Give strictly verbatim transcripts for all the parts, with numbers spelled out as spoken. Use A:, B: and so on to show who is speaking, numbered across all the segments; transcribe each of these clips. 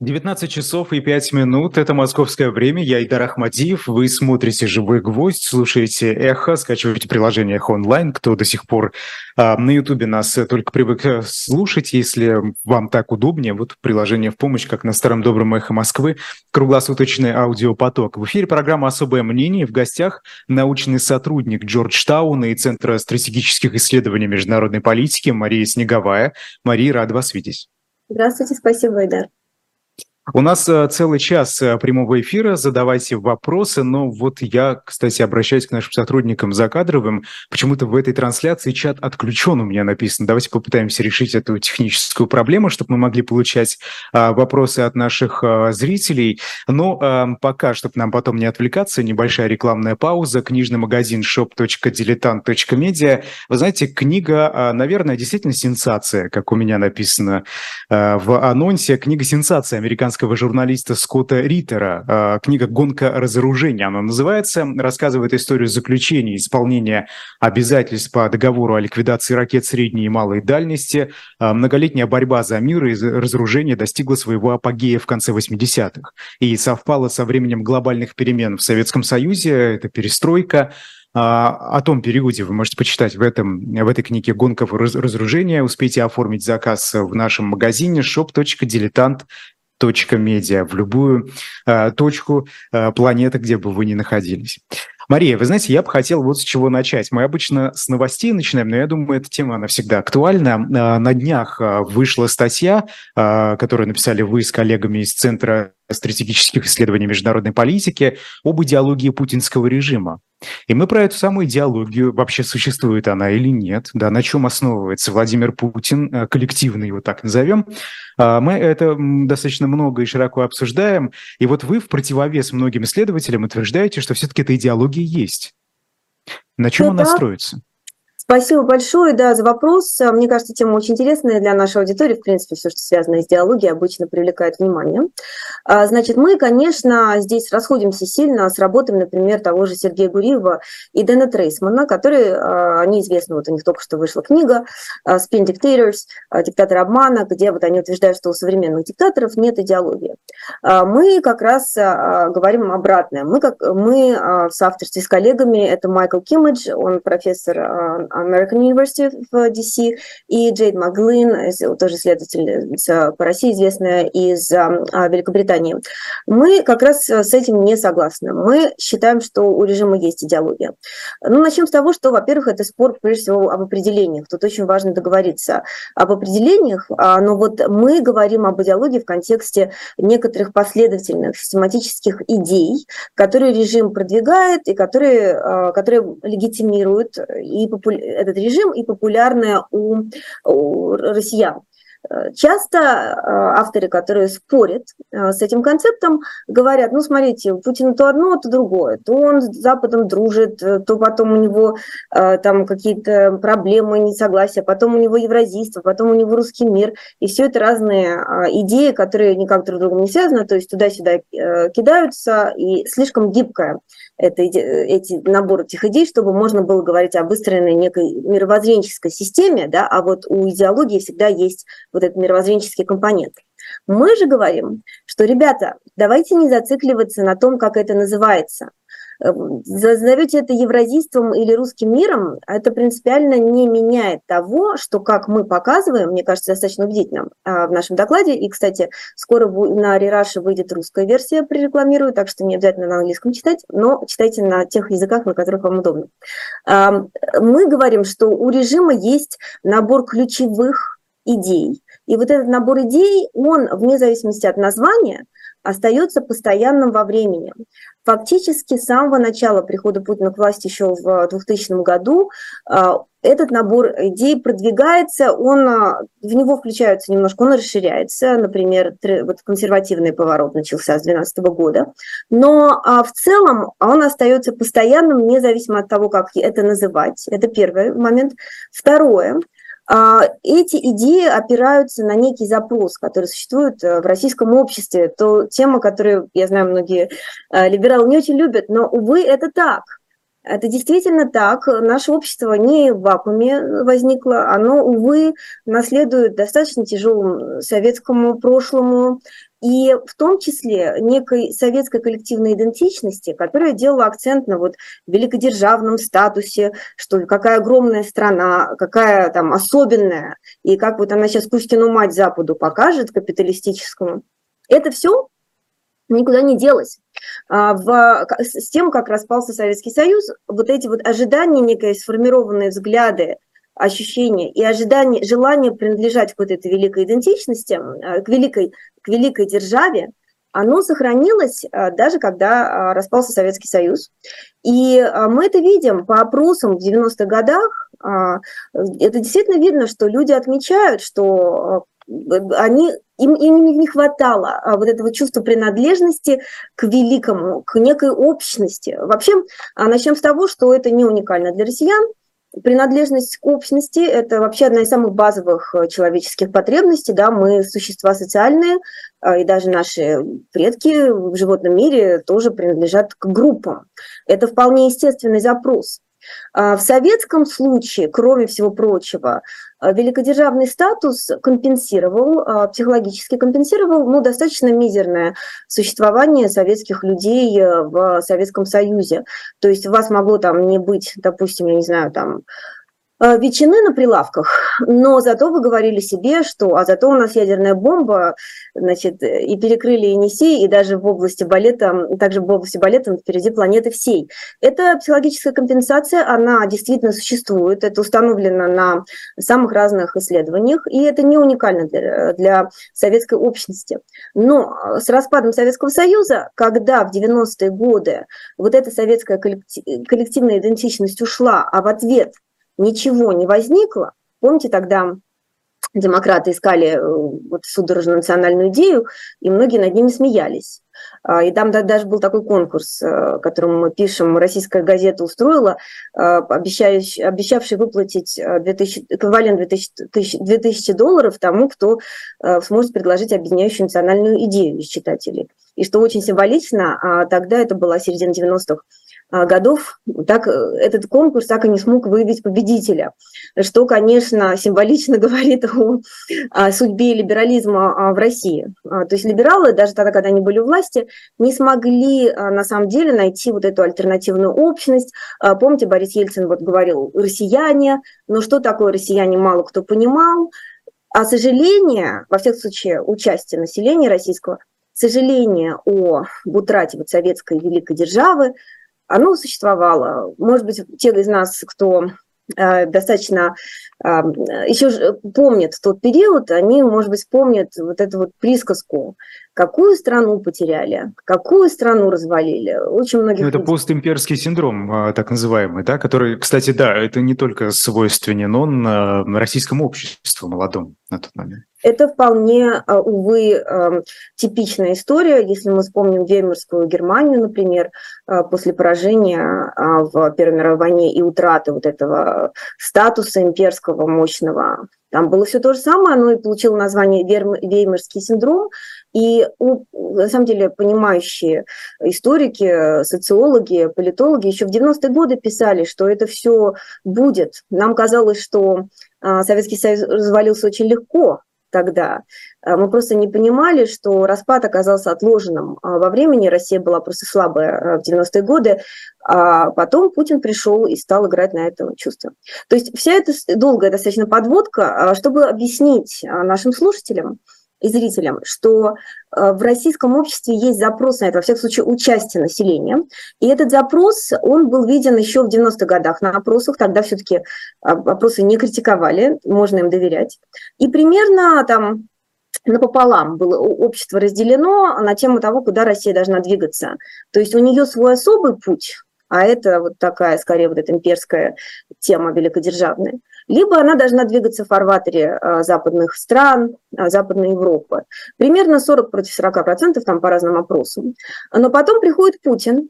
A: девятнадцать часов и пять минут. Это московское время. Я Айдар Ахмадиев. Вы смотрите «Живой гвоздь», слушаете «Эхо», скачиваете приложение «Эхо онлайн». Кто до сих пор а, на Ютубе нас только привык слушать, если вам так удобнее, вот приложение в помощь, как на старом добром «Эхо Москвы», круглосуточный аудиопоток. В эфире программа «Особое мнение». В гостях научный сотрудник Джорджтауна и Центра стратегических исследований международной политики Мария Снеговая. Мария, рада вас видеть.
B: Здравствуйте, спасибо, Айдар.
A: У нас э, целый час э, прямого эфира, задавайте вопросы, но вот я, кстати, обращаюсь к нашим сотрудникам закадровым, почему-то в этой трансляции чат отключен у меня написано. Давайте попытаемся решить эту техническую проблему, чтобы мы могли получать э, вопросы от наших э, зрителей. Но э, пока, чтобы нам потом не отвлекаться, небольшая рекламная пауза. Книжный магазин шоп точка дилетант точка медиа. Вы знаете, книга, э, наверное, действительно сенсация, как у меня написано э, в анонсе. Книга «Сенсация» американского журналиста Скотта Риттера. Книга «Гонка разоружения» она называется. Рассказывает историю заключения и исполнения обязательств по договору о ликвидации ракет средней и малой дальности. Многолетняя борьба за мир и разоружение достигла своего апогея в конце восьмидесятых и совпала со временем глобальных перемен в Советском Союзе. Это перестройка. О том периоде вы можете почитать в, этом, в этой книге «Гонка разоружения». Успейте оформить заказ в нашем магазине шоп точка дилетант точка медиа в любую э, точку э, планеты, где бы вы ни находились. Мария, вы знаете, я бы хотел вот с чего начать. Мы обычно с новостей начинаем, но я думаю, эта тема, она всегда актуальна. На днях вышла статья, которую написали вы с коллегами из Центра стратегических исследований международной политики об идеологии путинского режима. И мы про эту самую идеологию, вообще существует она или нет, да, на чем основывается Владимир Путин, коллективно его так назовем, мы это достаточно много и широко обсуждаем. И вот вы в противовес многим исследователям утверждаете, что все-таки эта идеология есть. На чем она строится?
B: Спасибо большое, да, за вопрос. Мне кажется, тема очень интересная для нашей аудитории. В принципе, все, что связано с идеологией, обычно привлекает внимание. Значит, мы, конечно, здесь расходимся сильно с работами, например, того же Сергея Гуриева и Дэна Трейсмана, которые, они известны, вот у них только что вышла книга «Spin Dictators», «Диктатор обмана», где вот они утверждают, что у современных диктаторов нет идеологии. Мы как раз говорим обратное. Мы, как, мы в соавторстве с коллегами, это Майкл Киммидж, он профессор American University в ди си, и Джейд Маглин, тоже исследовательница по России, известная из Великобритании. Мы как раз с этим не согласны. Мы считаем, что у режима есть идеология. Ну, начнем с того, что, во-первых, это спор, прежде всего, об определениях. Тут очень важно договориться об определениях, но вот мы говорим об идеологии в контексте некоторых последовательных систематических идей, которые режим продвигает и которые, которые легитимируют и популяризируют этот режим и популярная у, у россиян. Часто авторы, которые спорят с этим концептом, говорят, ну, смотрите, у Путина то одно, то другое. То он с Западом дружит, то потом у него там какие-то проблемы, несогласия, потом у него евразийство, потом у него русский мир. И все это разные идеи, которые никак друг с другом не связаны, то есть туда-сюда кидаются, и слишком гибкая это, эти набор этих идей, чтобы можно было говорить о выстроенной некой мировоззренческой системе, да, а вот у идеологии всегда есть вот этот мировоззренческий компонент. Мы же говорим, что, ребята, давайте не зацикливаться на том, как это называется. Назовете это евразийством или русским миром, это принципиально не меняет того, что, как мы показываем, мне кажется, достаточно убедительно в нашем докладе, и, кстати, скоро на Рераше выйдет русская версия, прорекламирую, так что не обязательно на английском читать, но читайте на тех языках, на которых вам удобно. Мы говорим, что у режима есть набор ключевых идей, и вот этот набор идей, он, вне зависимости от названия, остается постоянным во времени. Фактически с самого начала прихода Путина к власти еще в двухтысячном году этот набор идей продвигается, он, в него включаются немножко, он расширяется, например, вот консервативный поворот начался с две тысячи двенадцатого года, но в целом он остается постоянным, независимо от того, как это называть. Это первый момент. Второе. Эти идеи опираются на некий запрос, который существует в российском обществе. То тема, которую, я знаю, многие либералы не очень любят, но, увы, это так. Это действительно так. Наше общество не в вакууме возникло. Оно, увы, наследует достаточно тяжелому советскому прошлому. и в том числе некой советской коллективной идентичности, которая делала акцент на вот великодержавном статусе, что какая огромная страна, какая там особенная, и как вот она сейчас Кузькину мать Западу покажет, капиталистическому. Это все никуда не делось. В, с тем, как распался Советский Союз, вот эти вот ожидания, некие сформированные взгляды, ощущения и ожидание, желание принадлежать к вот этой великой идентичности, к великой, к великой державе, оно сохранилось даже когда распался Советский Союз. И мы это видим по опросам в девяностых годах. Это действительно видно, что люди отмечают, что они, им, им не хватало вот этого чувства принадлежности к великому, к некой общности. Вообще, начнем с того, что это не уникально для россиян. Принадлежность к общности – это вообще одна из самых базовых человеческих потребностей. Да? Мы существа социальные, и даже наши предки в животном мире тоже принадлежат к группам. Это вполне естественный запрос. В советском случае, кроме всего прочего, великодержавный статус компенсировал, психологически компенсировал ну, достаточно мизерное существование советских людей в Советском Союзе. То есть у вас могло там не быть, допустим, я не знаю, там ветчины на прилавках, но зато вы говорили себе, что а зато у нас ядерная бомба, значит, и перекрыли Енисей, и даже в области балета, также в области балета впереди планеты всей. Эта психологическая компенсация, она действительно существует, это установлено на самых разных исследованиях, и это не уникально для, для советской общности. Но с распадом Советского Союза, когда в девяностые годы вот эта советская коллективная идентичность ушла, а в ответ ничего не возникло. Помните, тогда демократы искали вот судорожную национальную идею, и многие над ними смеялись. И там даже был такой конкурс, которым мы пишем, российская газета устроила, обещавший, обещавший выплатить две тысячи, эквивалент две тысячи долларов тому, кто сможет предложить объединяющую национальную идею из читателей. И что очень символично, тогда это была середина девяностых годов, так, этот конкурс так и не смог выявить победителя, что, конечно, символично говорит о, о судьбе либерализма в России. То есть либералы, даже тогда, когда они были у власти, не смогли на самом деле найти вот эту альтернативную общность. Помните, Борис Ельцин вот говорил «россияне», но что такое россияне, мало кто понимал. А сожаление, во всех случаях, участие населения российского, сожаление о утрате вот советской великой державы, оно существовало. Может быть, те из нас, кто э, достаточно э, еще помнит тот период, они, может быть, помнят вот эту вот присказку, какую страну потеряли, какую страну развалили. Очень многих
A: это людей... постимперский синдром, так называемый, да, который, кстати, да, это не только свойственен он российскому обществу молодому на тот момент.
B: Это вполне, увы, типичная история, если мы вспомним Веймарскую Германию, например, после поражения в Первой мировой войне и утраты вот этого статуса имперского мощного. Там было все то же самое, оно и получило название Веймарский синдром. И на самом деле понимающие историки, социологи, политологи еще в девяностые годы писали, что это все будет. Нам казалось, что Советский Союз развалился очень легко тогда. Мы просто не понимали, что распад оказался отложенным во времени. Россия была просто слабая в девяностые годы, а потом Путин пришел и стал играть на это чувство. То есть вся эта долгая достаточно подводка, чтобы объяснить нашим слушателям и зрителям, что в российском обществе есть запрос на это, во всяком случае, участие населения. И этот запрос, он был виден еще в девяностых годах на опросах, тогда все-таки опросы не критиковали, можно им доверять. И примерно там напополам было общество разделено на тему того, куда Россия должна двигаться. То есть у нее свой особый путь, а это вот такая, скорее, вот эта имперская тема великодержавная, либо она должна двигаться в фарватере западных стран, Западной Европы. Примерно сорок против сорока процентов, там по разным опросам. Но потом приходит Путин,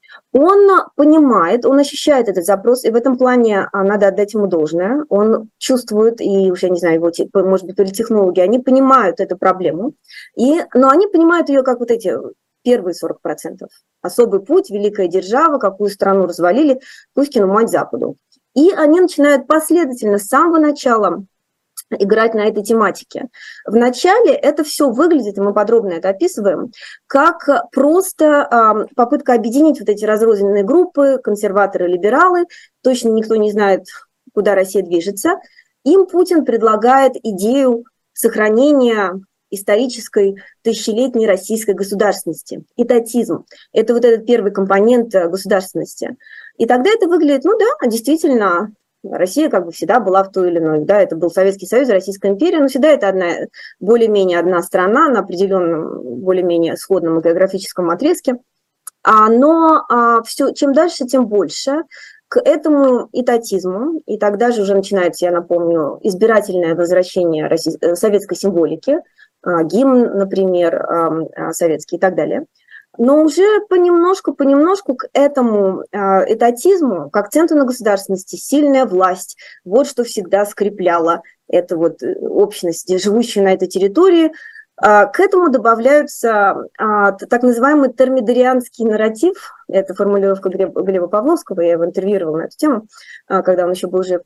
B: он понимает, он ощущает этот запрос, и в этом плане надо отдать ему должное. Он чувствует, и уж я не знаю, его, может быть, политтехнологи, они понимают эту проблему, и, но они понимают ее как вот эти первые сорок процентов. Особый путь, великая держава, какую страну развалили, Кузькину мать Западу. И они начинают последовательно с самого начала играть на этой тематике. Вначале это все выглядит, и мы подробно это описываем, как просто э, попытка объединить вот эти разрозненные группы, консерваторы, либералы, точно никто не знает, куда Россия движется. Им Путин предлагает идею сохранения исторической тысячелетней российской государственности, этатизм. Это вот этот первый компонент государственности. И тогда это выглядит, ну да, действительно, Россия как бы всегда была в той или иной, да, это был Советский Союз, Российская империя, но всегда это одна, более-менее одна страна на определенном, более-менее сходном географическом отрезке. А, но а, все, чем дальше, тем больше к этому этатизму, и тогда же уже начинается, я напомню, избирательное возвращение российской, советской символики, а, гимн, например, а, советский и так далее. Но уже понемножку, понемножку к этому этатизму, к акценту на государственности, сильная власть, вот что всегда скрепляло эту вот общность, живущую на этой территории. К этому добавляются так называемый термидорианский нарратив, это формулировка Глеба Павловского, я его интервьюировала на эту тему, когда он еще был жив.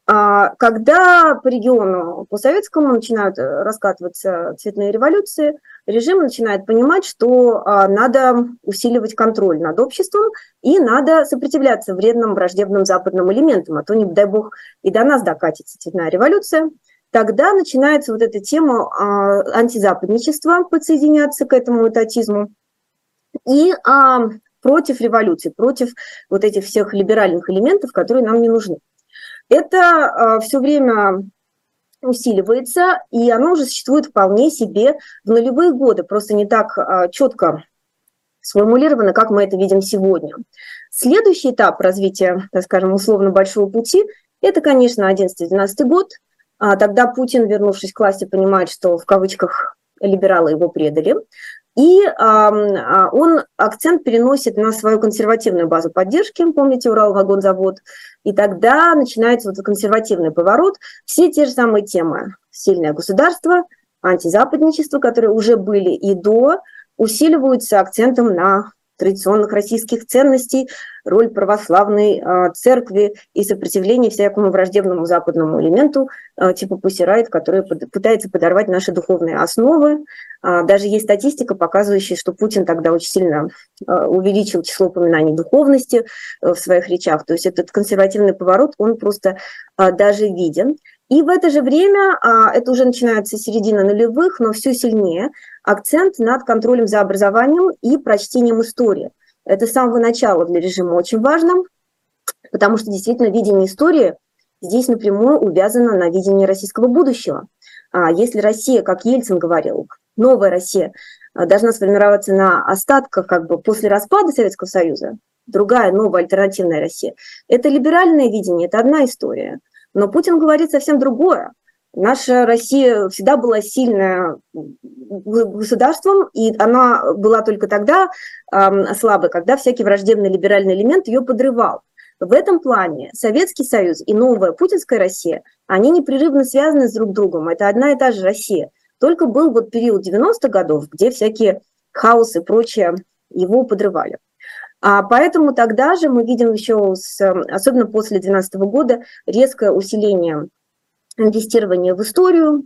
B: Когда по региону постсоветскому начинают раскатываться цветные революции, режим начинает понимать, что надо усиливать контроль над обществом и надо сопротивляться вредным враждебным западным элементам, а то, не дай бог, и до нас докатится цветная революция. Тогда начинается вот эта тема антизападничества, подсоединяться к этому этатизму, и против революции, против вот этих всех либеральных элементов, которые нам не нужны. Это все время усиливается, и оно уже существует вполне себе в нулевые годы, просто не так четко сформулировано, как мы это видим сегодня. Следующий этап развития, так скажем, условно большого пути, это, конечно, одиннадцатый-двенадцатый год. Тогда Путин, вернувшись к власти, понимает, что в кавычках либералы его предали. И э, он акцент переносит на свою консервативную базу поддержки, помните, Уралвагонзавод, и тогда начинается вот консервативный поворот. Все те же самые темы: сильное государство, антизападничество, которые уже были и до, усиливаются акцентом на традиционных российских ценностей, роль православной э, церкви и сопротивление всякому враждебному западному элементу, э, типа Pussy Riot, который под, пытается подорвать наши духовные основы. Э, даже есть статистика, показывающая, что Путин тогда очень сильно э, увеличил число упоминаний духовности э, в своих речах. То есть этот консервативный поворот, он просто э, даже виден. И в это же время, э, это уже начинается с середины нулевых, но все сильнее, акцент над контролем за образованием и прочтением истории. Это с самого начала для режима очень важно, потому что действительно видение истории здесь напрямую увязано на видении российского будущего. Если Россия, как Ельцин говорил, новая Россия должна сформироваться на остатках как бы после распада Советского Союза, другая, новая, альтернативная Россия, это либеральное видение, это одна история. Но Путин говорит совсем другое. Наша Россия всегда была сильным государством, и она была только тогда э, слабой, когда всякий враждебный либеральный элемент ее подрывал. В этом плане Советский Союз и новая путинская Россия, они непрерывно связаны с друг другом. Это одна и та же Россия. Только был вот период девяностых годов, где всякие хаосы и прочее его подрывали. А поэтому тогда же мы видим еще, с, особенно после две тысячи двенадцатого года, резкое усиление инвестирование в историю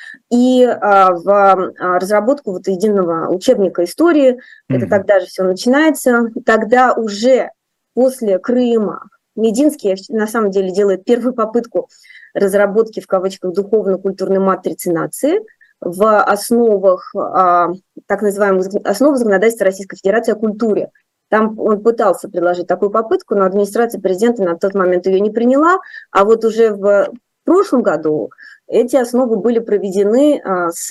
B: и а, в а, разработку вот единого учебника истории. Mm-hmm. Это тогда же все начинается. Тогда уже после Крыма Мединский на самом деле делает первую попытку разработки в кавычках духовно-культурной матрицы нации в основах а, так называемых основ законодательства Российской Федерации о культуре. Там он пытался предложить такую попытку, но администрация президента на тот момент ее не приняла, а вот уже в В прошлом году эти основы были проведены а, с,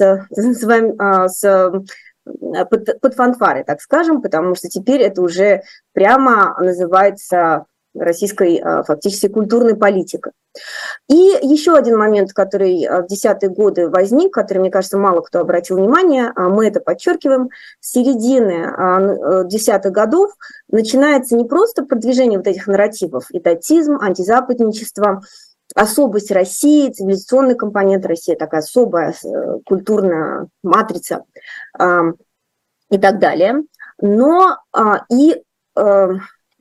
B: а, с, под, под фанфары, так скажем, потому что теперь это уже прямо называется российской а, фактически культурной политикой. И еще один момент, который в десятые годы возник, который, мне кажется, мало кто обратил внимание, а мы это подчеркиваем, с середины десятых годов начинается не просто продвижение вот этих нарративов, этатизм, антизападничество, особость России, цивилизационный компонент России, такая особая культурная матрица э, и так далее. Но э, и э,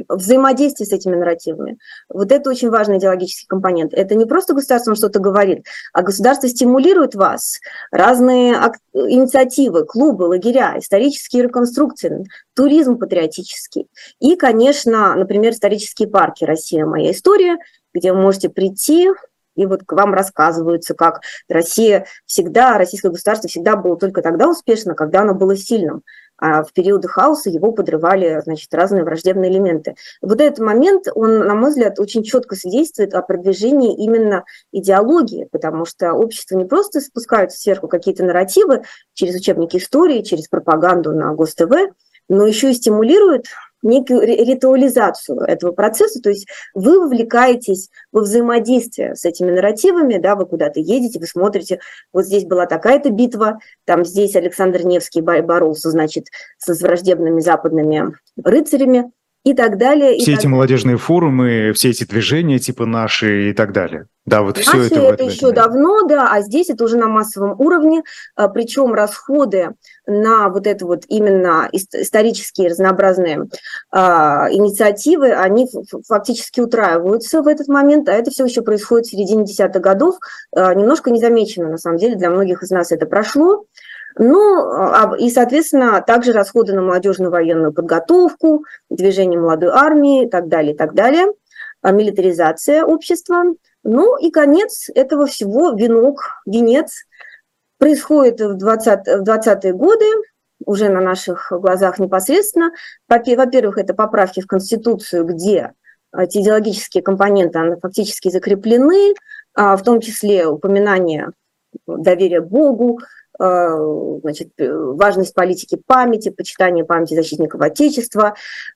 B: взаимодействие с этими нарративами. Вот это очень важный идеологический компонент. Это не просто государство вам что-то говорит, а государство стимулирует вас. Разные инициативы, клубы, лагеря, исторические реконструкции, туризм патриотический. И, конечно, например, исторические парки «Россия. Моя история», где вы можете прийти, и вот к вам рассказываются, как Россия всегда, российское государство всегда было только тогда успешно, когда оно было сильным. А в периоды хаоса его подрывали, значит, разные враждебные элементы. Вот этот момент, он, на мой взгляд, очень четко свидетельствует о продвижении именно идеологии, потому что общество не просто спускает сверху какие-то нарративы через учебники истории, через пропаганду на Гос-ТВ, но еще и стимулирует некую ритуализацию этого процесса, то есть вы вовлекаетесь во взаимодействие с этими нарративами, да, вы куда-то едете, вы смотрите, вот здесь была такая-то битва, там здесь Александр Невский боролся, значит, с враждебными западными рыцарями и так далее.
A: Все
B: и
A: эти
B: так
A: молодежные форумы, все эти движения типа наши и так далее. Да, вот все
B: Наши
A: это в
B: это
A: этом.
B: еще давно, да, а здесь это уже на массовом уровне, причем расходы на вот это вот именно исторические разнообразные а, инициативы, они фактически утраиваются в этот момент, а это все еще происходит в середине десятых годов, а, немножко незамечено, на самом деле, для многих из нас это прошло. Ну, и, соответственно, также расходы на молодежную военную подготовку, движение молодой армии и так далее, и так далее, милитаризация общества. Ну и конец этого всего, венок, венец, происходит в двадцатые годы, уже на наших глазах непосредственно. Во-первых, это поправки в Конституцию, где эти идеологические компоненты они фактически закреплены, в том числе упоминание доверия Богу, значит, важность политики памяти, почитание памяти защитников Отечества,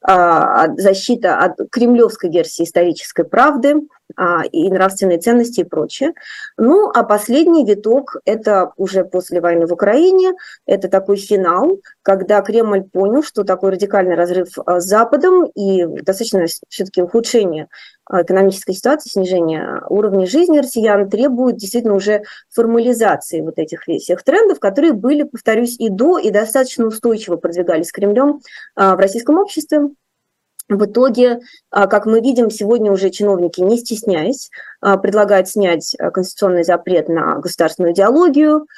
B: защита от кремлевской версии исторической правды и нравственные ценности и прочее. Ну, а последний виток – это уже после войны в Украине, это такой финал, когда Кремль понял, что такой радикальный разрыв с Западом и достаточно все-таки ухудшение экономической ситуации, снижение уровня жизни россиян требует действительно уже формализации вот этих всех трендов, которые были, повторюсь, и до, и достаточно устойчиво продвигались Кремлем в российском обществе. В итоге, как мы видим, сегодня уже чиновники, не стесняясь, предлагают снять конституционный запрет на государственную идеологию,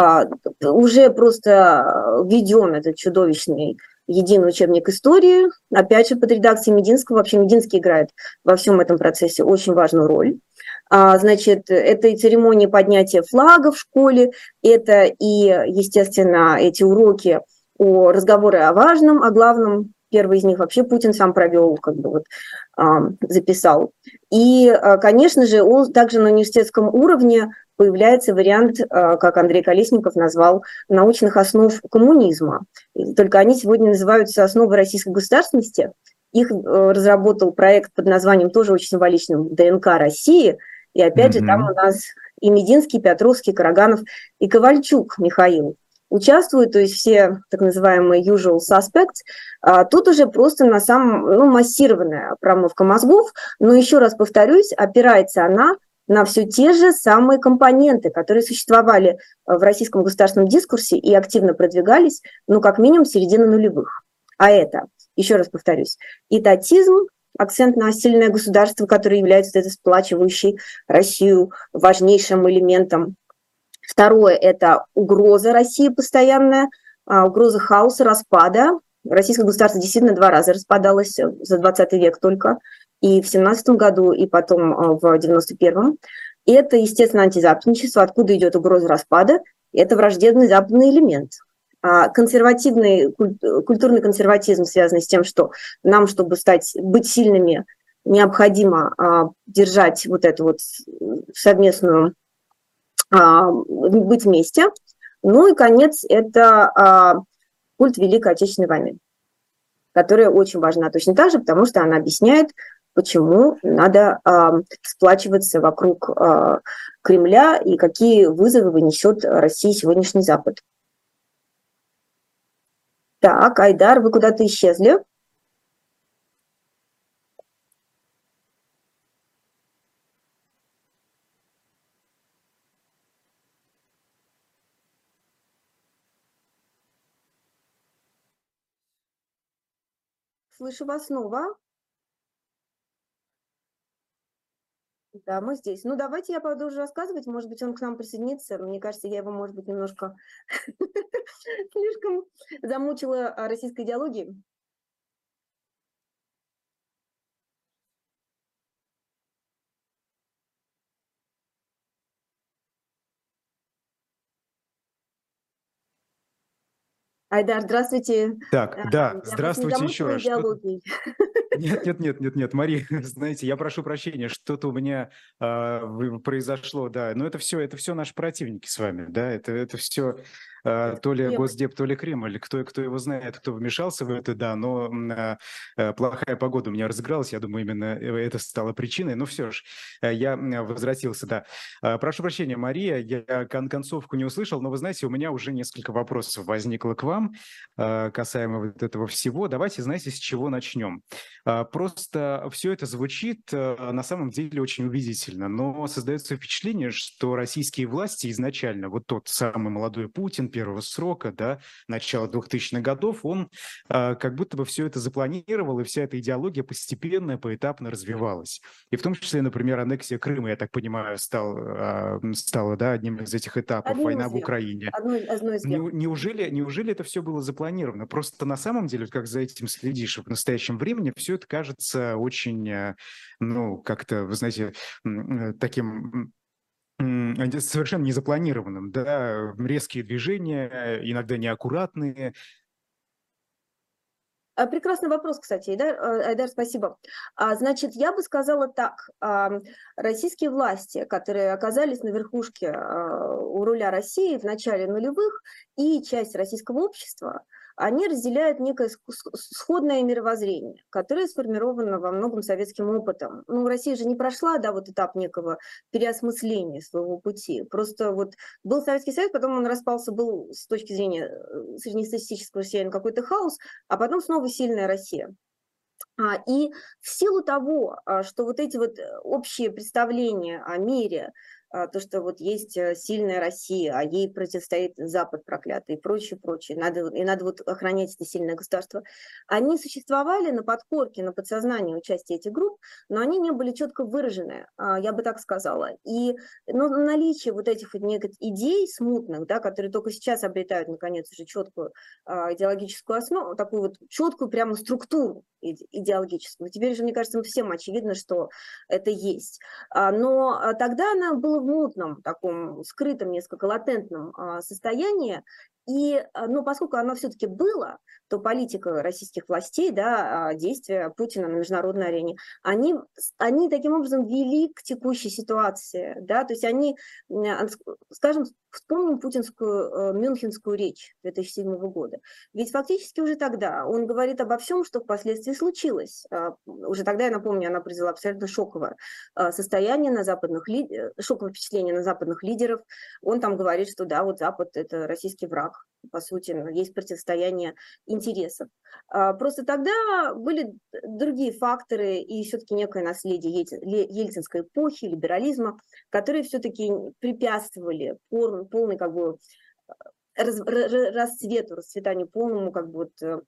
B: уже просто введен этот чудовищный единый учебник истории, опять же, под редакцией Мединского. Вообще Мединский играет во всем этом процессе очень важную роль. Значит, это и церемонии поднятия флага в школе, это и, естественно, эти уроки, о разговоры о важном, о главном. Первый из них вообще Путин сам провел, как бы вот записал. И, конечно же, он также на университетском уровне появляется вариант, как Андрей Колесников назвал, научных основ коммунизма. Только они сегодня называются основы российской государственности. Их разработал проект под названием тоже очень символичным «ДНК России». И опять mm-hmm. же там у нас и Мединский, Петровский, Караганов и Ковальчук Михаил участвуют, то есть все так называемые usual suspects. А тут уже просто на самом, ну, массированная промывка мозгов, но еще раз повторюсь, опирается она на все те же самые компоненты, которые существовали в российском государственном дискурсе и активно продвигались, ну, как минимум, с середины нулевых. А это, еще раз повторюсь, этатизм, акцент на сильное государство, которое является этой сплачивающей Россию важнейшим элементом. Второе – это угроза России постоянная, угроза хаоса, распада. Российское государство действительно два раза распадалось за двадцатый век только, и в семнадцатом году, и потом в девяносто первом. И это, естественно, антизападничество, откуда идет угроза распада, это враждебный западный элемент. Консервативный, культурный консерватизм, связанный с тем, что нам, чтобы стать, быть сильными, необходимо держать вот эту вот совместную, быть вместе. Ну и конец – это культ Великой Отечественной войны, которая очень важна точно так же, потому что она объясняет, почему надо сплачиваться вокруг Кремля и какие вызовы несет России сегодняшний Запад. Так, Айдар, вы куда-то исчезли. Слышу вас снова. Да, мы здесь. Ну, давайте я продолжу рассказывать. Может быть, он к нам присоединится. Мне кажется, я его, может быть, немножко слишком замучила а, российской идеологией. Айдар, здравствуйте.
A: Так,
B: А,
A: да,
B: Я вас не
A: здравствуйте еще
B: замучила
A: раз. Что...
B: идеологией.
A: Нет, нет, нет, нет, нет, Мария, знаете, я прошу прощения, что-то у меня а, вы- произошло, да, но это все, это все наши противники с вами, да, это, это все то ли
B: Кремль.
A: Госдеп, то ли Кремль, кто, кто его знает, кто вмешался в это, да, но м, а, а, плохая погода у меня разыгралась, я думаю, именно это стало причиной, но все же, а, я м, возвратился, да. А, Прошу прощения, Мария, я кон- концовку не услышал, но вы знаете, у меня уже несколько вопросов возникло к вам а, касаемо вот этого всего. Давайте, знаете, с чего начнем? А, Просто все это звучит э, на самом деле очень убедительно, но создается впечатление, что российские власти изначально, вот тот самый молодой Путин первого срока, да, начала двухтысячных годов, он э, как будто бы все это запланировал, и вся эта идеология постепенно, поэтапно развивалась. И в том числе, например, аннексия Крыма, я так понимаю, стал, э, стала, да, одним из этих этапов,
B: Одним
A: война
B: из
A: в
B: вех.
A: Украине.
B: Одно, одно из вех.
A: Не- Неужели, неужели это все было запланировано? Просто на самом деле, вот как за этим следишь в настоящем времени, все это кажется очень, э, ну, как-то, вы знаете, м, э, таким м, м, совершенно незапланированным, да, резкие движения, э, иногда неаккуратные.
B: А, Прекрасный вопрос, кстати, Айдар, э, Айдар, спасибо. А, Значит, я бы сказала так. а, Российские власти, которые оказались на верхушке а, у руля России в начале нулевых, и часть российского общества, они разделяют некое ск- ск- сходное мировоззрение, которое сформировано во многом советским опытом. Ну, Россия же не прошла, да, вот этап некого переосмысления своего пути. Просто вот был Советский Союз, потом он распался, был с точки зрения э, среднестатистического россиянина какой-то хаос, а потом снова сильная Россия. А, И в силу того, а, что вот эти вот э, общие представления о мире, а, то, что вот есть э, сильная Россия, а ей противостоит Запад проклятый и прочее, прочее, надо, и надо вот охранять это сильное государство, они существовали на подкорке, на подсознании участия этих групп, но они не были четко выражены, а, я бы так сказала. И ну, наличие вот этих вот неких идей смутных, да, которые только сейчас обретают, наконец, уже четкую а, идеологическую основу, такую вот четкую прямо структуру идеологическую. Теперь же, мне кажется, всем очевидно, что это есть. А, Но а, тогда она была в мутном, таком скрытом, несколько латентном а, состоянии, и, а, ну, поскольку оно все-таки было, то политика российских властей, да, а, действия Путина на международной арене, они, они таким образом вели к текущей ситуации, да, то есть они, м, скажем, вспомним путинскую э, мюнхенскую речь две тысячи седьмого года. Ведь фактически уже тогда он говорит обо всем, что впоследствии случилось. А, Уже тогда, я напомню, она произвела абсолютно шоковое а, состояние на западных ли... шоковое впечатление на западных лидеров. Он там говорит, что да, вот Запад – это российский враг, по сути, есть противостояние интересов. А, Просто тогда были другие факторы и все-таки некое наследие ельцинской эпохи, либерализма, которые все-таки препятствовали полной как бы раз, расцвету, расцветанию полному как бы вот,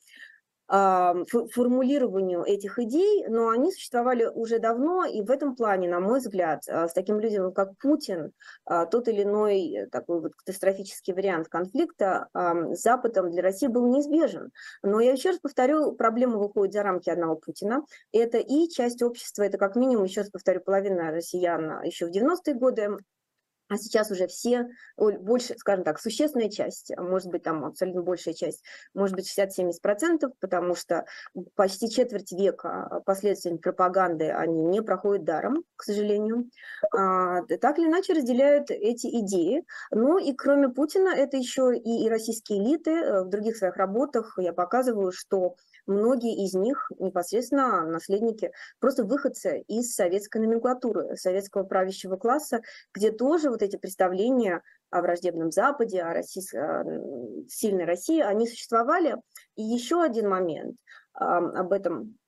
B: формулированию этих идей, но они существовали уже давно, и в этом плане, на мой взгляд, с таким людям, как Путин, тот или иной такой вот катастрофический вариант конфликта с Западом для России был неизбежен. Но я еще раз повторю, проблема выходит за рамки одного Путина. Это и часть общества, это как минимум, еще раз повторю, половина россиян еще в девяностые годы, а сейчас уже все, больше, скажем так, существенная часть, может быть, там абсолютно большая часть, может быть, шестьдесят-семьдесят процентов, потому что почти четверть века последствий пропаганды, они не проходят даром, к сожалению. А, так или иначе разделяют эти идеи. Ну и кроме Путина, это еще и, и российские элиты. В других своих работах я показываю, что многие из них непосредственно наследники, просто выходцы из советской номенклатуры, советского правящего класса, где тоже вот эти представления о враждебном Западе, о, России, о сильной России, они существовали. И еще один момент об этом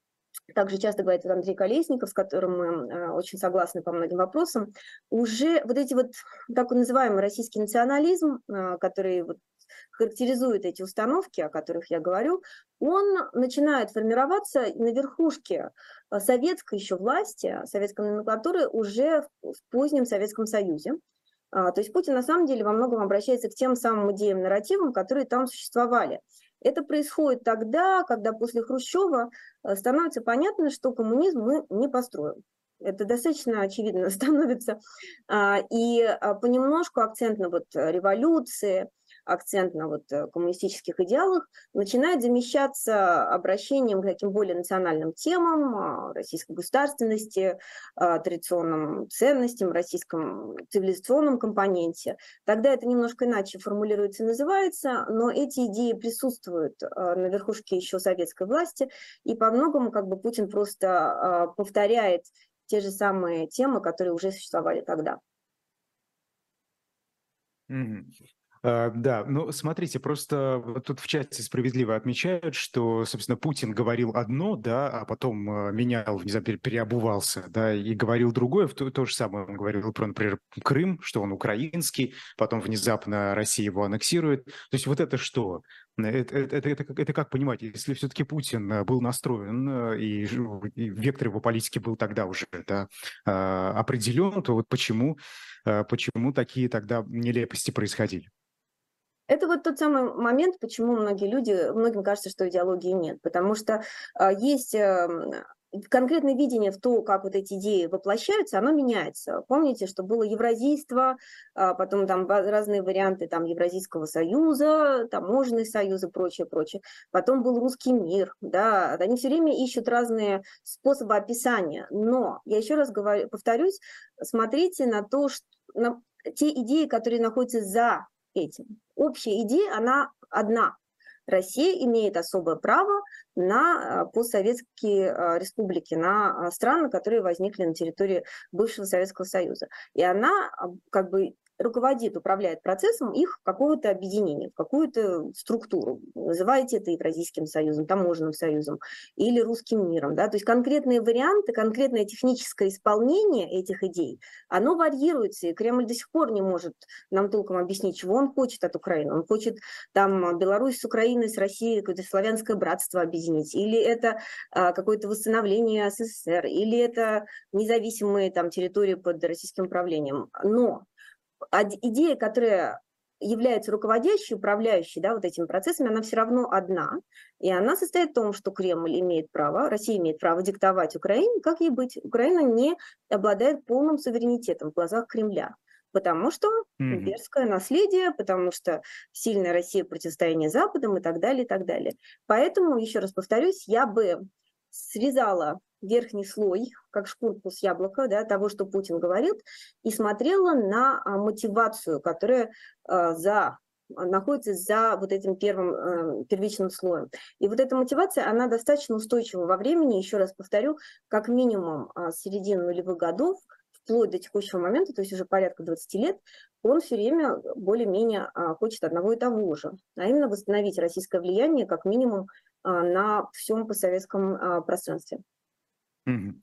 B: также часто говорит Андрей Колесников, с которым мы очень согласны по многим вопросам, уже вот эти вот так называемый российский национализм, который вот характеризует эти установки, о которых я говорю, он начинает формироваться на верхушке советской еще власти, советской номенклатуры уже в позднем Советском Союзе. То есть Путин на самом деле во многом обращается к тем самым идеям, нарративам, которые там существовали. Это происходит тогда, когда после Хрущева становится понятно, что коммунизм мы не построим. Это достаточно очевидно становится. И понемножку акцент на вот революции, акцент на вот коммунистических идеалах начинает замещаться обращением к таким более национальным темам, российской государственности, традиционным ценностям, российском цивилизационном компоненте. Тогда это немножко иначе формулируется и называется, но эти идеи присутствуют на верхушке еще советской власти, и по многому как бы Путин просто повторяет те же самые темы, которые уже существовали тогда.
A: Mm-hmm. Uh, да, ну смотрите, просто вот тут в чате справедливо отмечают, что, собственно, Путин говорил одно, да, а потом uh, менял, не знаю, переобувался, да, и говорил другое. То, то же самое он говорил про, например, Крым, что он украинский, потом внезапно Россия его аннексирует. То есть вот это что? Это, это, это, это, это как понимать, если все-таки Путин был настроен, и, и вектор его политики был тогда уже, да, uh, определен, то вот почему, uh, почему такие тогда нелепости происходили?
B: Это вот тот самый момент, почему многие люди, многим кажется, что идеологии нет, потому что э, есть э, конкретное видение в то, как вот эти идеи воплощаются, оно меняется. Помните, что было евразийство, э, потом там разные варианты там Евразийского союза, таможенный союз и прочее, прочее. Потом был русский мир, да, они все время ищут разные способы описания. Но я еще раз говорю, повторюсь, смотрите на то, что на те идеи, которые находятся за этим. Общая идея, она одна. Россия имеет особое право на постсоветские республики, на страны, которые возникли на территории бывшего Советского Союза. И она как бы руководит, управляет процессом их какого-то объединения, в какую-то структуру. Называйте это Евразийским союзом, таможенным союзом или русским миром. Да? То есть конкретные варианты, конкретное техническое исполнение этих идей, оно варьируется, и Кремль до сих пор не может нам толком объяснить, чего он хочет от Украины. Он хочет там Беларусь с Украиной, с Россией, какое-то славянское братство объединить, или это а, какое-то восстановление СССР, или это независимые там территории под российским управлением. Но идея, которая является руководящей, управляющей, да, вот этими процессами, она все равно одна. И она состоит в том, что Кремль имеет право, Россия имеет право диктовать Украине, как ей быть. Украина не обладает полным суверенитетом в глазах Кремля. Потому что имперское наследие, потому что сильная Россия, противостояние с Западом и так далее, и так далее. Поэтому, еще раз повторюсь, я бы срезала верхний слой, как шкурку с яблока, да, того, что Путин говорит, и смотрела на мотивацию, которая э, за, находится за вот этим первым э, первичным слоем. И вот эта мотивация, она достаточно устойчива во времени, еще раз повторю, как минимум э, с середины нулевых годов, вплоть до текущего момента, то есть уже порядка двадцати лет, он все время более-менее э, хочет одного и того же, а именно восстановить российское влияние как минимум э, на всем постсоветском э, пространстве.
A: Mm-hmm.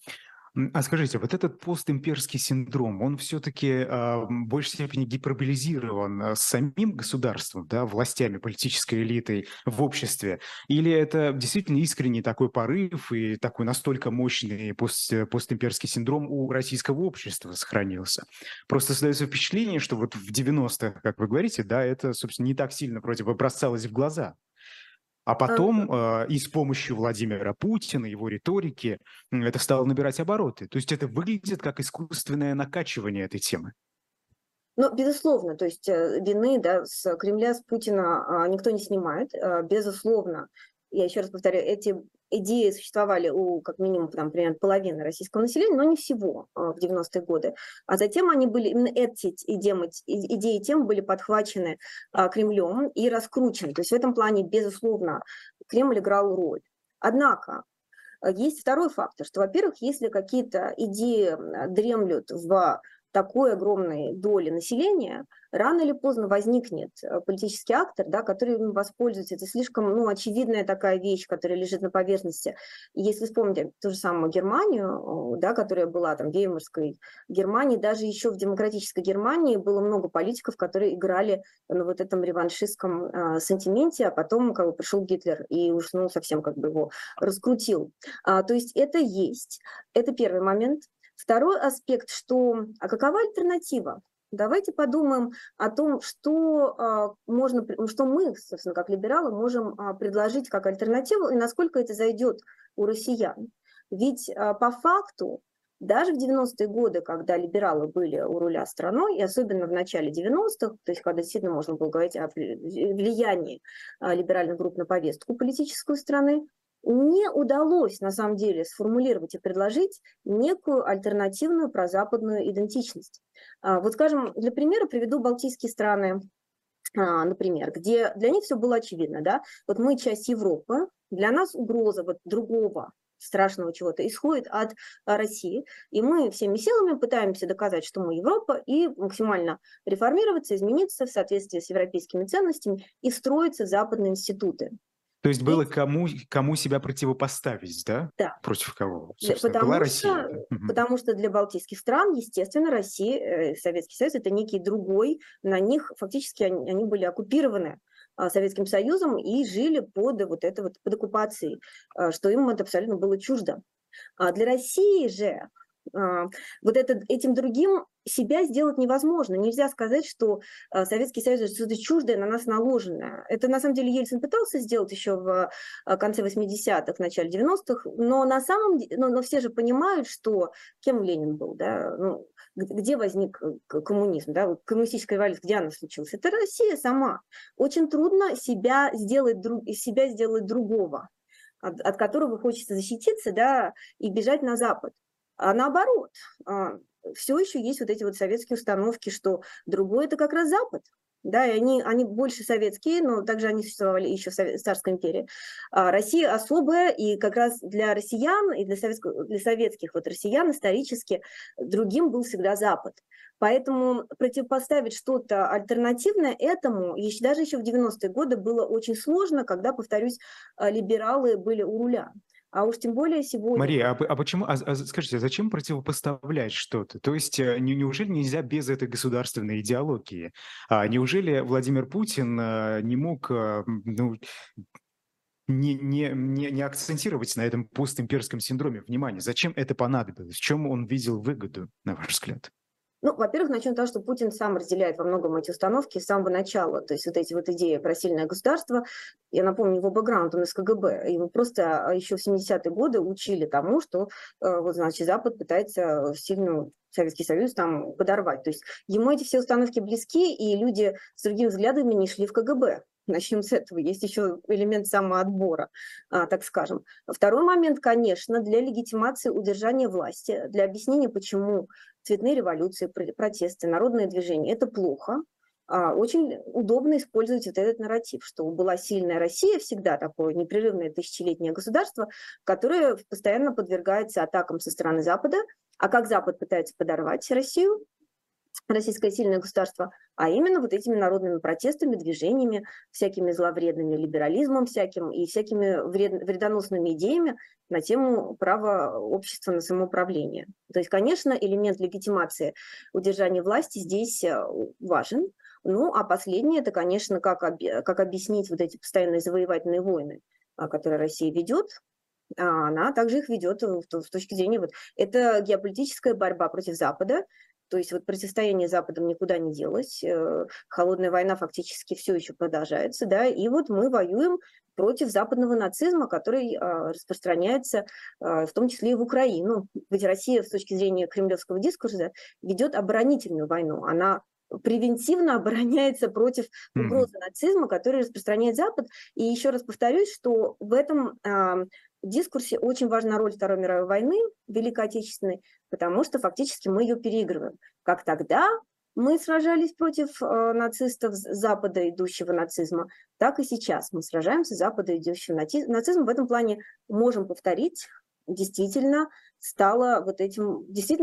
A: А скажите, вот этот постимперский синдром, он все-таки э, в большей степени гиперболизирован с самим государством, да, властями, политической элитой в обществе? Или это действительно искренний такой порыв и такой настолько мощный пост, постимперский синдром у российского общества сохранился? Просто создается впечатление, что вот в девяностых, как вы говорите, да, это, собственно, не так сильно вроде бы бросалось в глаза. А потом э, и с помощью Владимира Путина, его риторики, это стало набирать обороты. То есть это выглядит как искусственное накачивание этой темы.
B: Ну, безусловно, то есть вины, да, с Кремля, с Путина никто не снимает, безусловно. Я еще раз повторяю, эти идеи существовали у, как минимум, там, примерно половины российского населения, но не всего в девяностые годы. А затем они были, именно эти идеи, идеи и темы были подхвачены Кремлем и раскручены. То есть в этом плане, безусловно, Кремль играл роль. Однако есть второй фактор, что, во-первых, если какие-то идеи дремлют в такой огромной доли населения, рано или поздно возникнет политический актор, да, который им воспользуется. Это слишком ну, очевидная такая вещь, которая лежит на поверхности. И если вспомнить ту же самую Германию, да, которая была там Веймарской Германии, даже еще в демократической Германии было много политиков, которые играли на вот этом реваншистском э, сентименте, а потом как бы пришел Гитлер и уж ну, совсем как бы его раскрутил. А, то есть это есть. Это первый момент. Второй аспект, что а какова альтернатива? Давайте подумаем о том, что, а, можно, что мы, собственно, как либералы, можем а, предложить как альтернативу и насколько это зайдет у россиян. Ведь а, по факту даже в девяностые годы, когда либералы были у руля страной, и особенно в начале девяностых, то есть когда действительно можно было говорить о влиянии а, либеральных групп на повестку политическую страны, не удалось, на самом деле, сформулировать и предложить некую альтернативную прозападную идентичность. Вот, скажем, для примера приведу балтийские страны, например, где для них все было очевидно. Да? Вот мы часть Европы, для нас угроза вот другого страшного чего-то исходит от России, и мы всеми силами пытаемся доказать, что мы Европа, и максимально реформироваться, измениться в соответствии с европейскими ценностями и встроиться в западные институты.
A: То есть было кому, кому себя противопоставить, да?
B: Да.
A: Против кого? Собственно,
B: потому,
A: была
B: что,
A: Россия.
B: потому что для балтийских стран, естественно, Россия, Советский Союз – это некий другой, на них фактически они, они были оккупированы Советским Союзом и жили под, вот это вот, под оккупацией, что им это абсолютно было чуждо. А для России же вот это, этим другим себя сделать невозможно. Нельзя сказать, что Советский Союз что-то чуждое на нас наложенное. Это, на самом деле, Ельцин пытался сделать еще в конце восьмидесятых, в начале девяностых, но на самом деле, но, но все же понимают, что кем Ленин был, да, ну, где возник коммунизм, да, коммунистическая революция, где она случилась? Это Россия сама. Очень трудно себя сделать, из себя сделать другого, от, от которого хочется защититься, да, и бежать на Запад. А наоборот, все еще есть вот эти вот советские установки, что другой – это как раз Запад. Да, и они, они больше советские, но также они существовали еще в Царской империи. А Россия особая, и как раз для россиян, и для, советских, для советских вот россиян исторически другим был всегда Запад. Поэтому противопоставить что-то альтернативное этому, еще, даже еще в девяностые годы, было очень сложно, когда, повторюсь, либералы были у руля. А уж тем более сегодня...
A: Мария, а, а почему, а, а скажите, а зачем противопоставлять что-то? То есть не, неужели нельзя без этой государственной идеологии? А неужели Владимир Путин а, не мог а, ну, не, не, не, не акцентировать на этом постимперском синдроме внимания? Зачем это понадобилось? В чем он видел выгоду, на ваш взгляд?
B: Ну, во-первых, начнем с того, что Путин сам разделяет во многом эти установки с самого начала. То есть вот эти вот идеи про сильное государство, я напомню, его бэкграунд, он из ка гэ бэ. Его просто еще в семидесятые годы учили тому, что вот, значит, Запад пытается сильную Советский Союз там подорвать. То есть ему эти все установки близки, и люди с другими взглядами не шли в ка гэ бэ. Начнем с этого. Есть еще элемент самоотбора, так скажем. Второй момент, конечно, для легитимации удержания власти, для объяснения, почему цветные революции, протесты, народные движения – это плохо. Очень удобно использовать вот этот нарратив, что была сильная Россия, всегда такое непрерывное тысячелетнее государство, которое постоянно подвергается атакам со стороны Запада. А как Запад пытается подорвать Россию, российское сильное государство, а именно вот этими народными протестами, движениями, всякими зловредными либерализмом всяким и всякими вред, вредоносными идеями на тему права общества на самоуправление. То есть, конечно, элемент легитимации удержания власти здесь важен. Ну, а последнее, это, конечно, как, об, как объяснить вот эти постоянные завоевательные войны, которые Россия ведет. Она также их ведет с точки зрения... Вот, это геополитическая борьба против Запада. То есть вот противостояние с Западом никуда не делось, холодная война фактически все еще продолжается, да, и вот мы воюем против западного нацизма, который распространяется в том числе и в Украину. Ведь Россия с точки зрения кремлевского дискурса ведет оборонительную войну, она превентивно обороняется против угрозы mm-hmm. нацизма, который распространяет Запад. И еще раз повторюсь, что в этом э, дискурсе очень важна роль Второй мировой войны, Великой Отечественной, потому что фактически мы ее переигрываем. Как тогда мы сражались против э, нацистов Запада, идущего нацизма, так и сейчас мы сражаемся с Запада, идущего нацизма. В этом плане можем повторить, действительно стало вот этим, действительно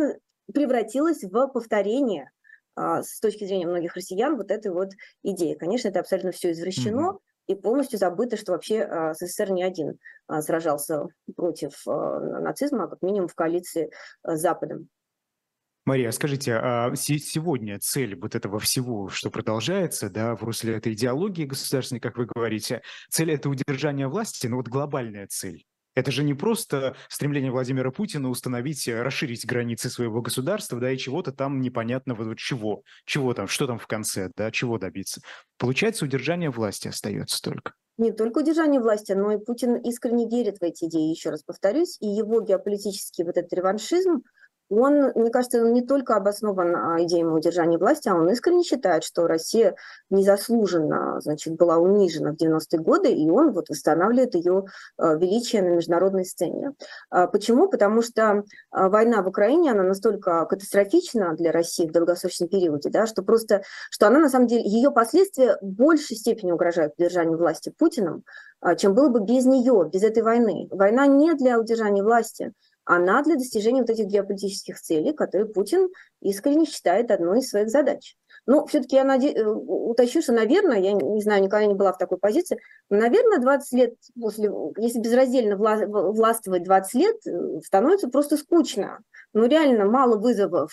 B: превратилось в повторение с точки зрения многих россиян вот этой вот идеи. Конечно, это абсолютно все извращено, mm-hmm. и полностью забыто, что вообще СССР не один сражался против нацизма, а как минимум в коалиции с Западом.
A: Мария, скажите, а сегодня цель вот этого всего, что продолжается, да, в русле этой идеологии государственной, как вы говорите, цель – это удержание власти, но вот глобальная цель. Это же не просто стремление Владимира Путина установить, расширить границы своего государства, да, и чего-то там непонятного, вот чего, чего там, что там в конце, да, чего добиться. Получается, удержание власти остается только.
B: Не только удержание власти, но и Путин искренне верит в эти идеи, еще раз повторюсь, и его геополитический вот этот реваншизм, он, мне кажется, он не только обоснован идеями удержания власти, а он искренне считает, что Россия незаслуженно, значит, была унижена в девяностые годы, и он вот восстанавливает ее величие на международной сцене. Почему? Потому что война в Украине, она настолько катастрофична для России в долгосрочном периоде, да, что просто, что она на самом деле, ее последствия в большей степени угрожают удержанию власти Путиным, чем было бы без нее, без этой войны. Война не для удержания власти, она для достижения вот этих геополитических целей, которые Путин искренне считает одной из своих задач. Ну, все-таки я наде... уточню, что, наверное, я не знаю, никогда не была в такой позиции, но, наверное, двадцать лет после, если безраздельно вла... властвовать двадцать лет, становится просто скучно. Ну, реально мало вызовов,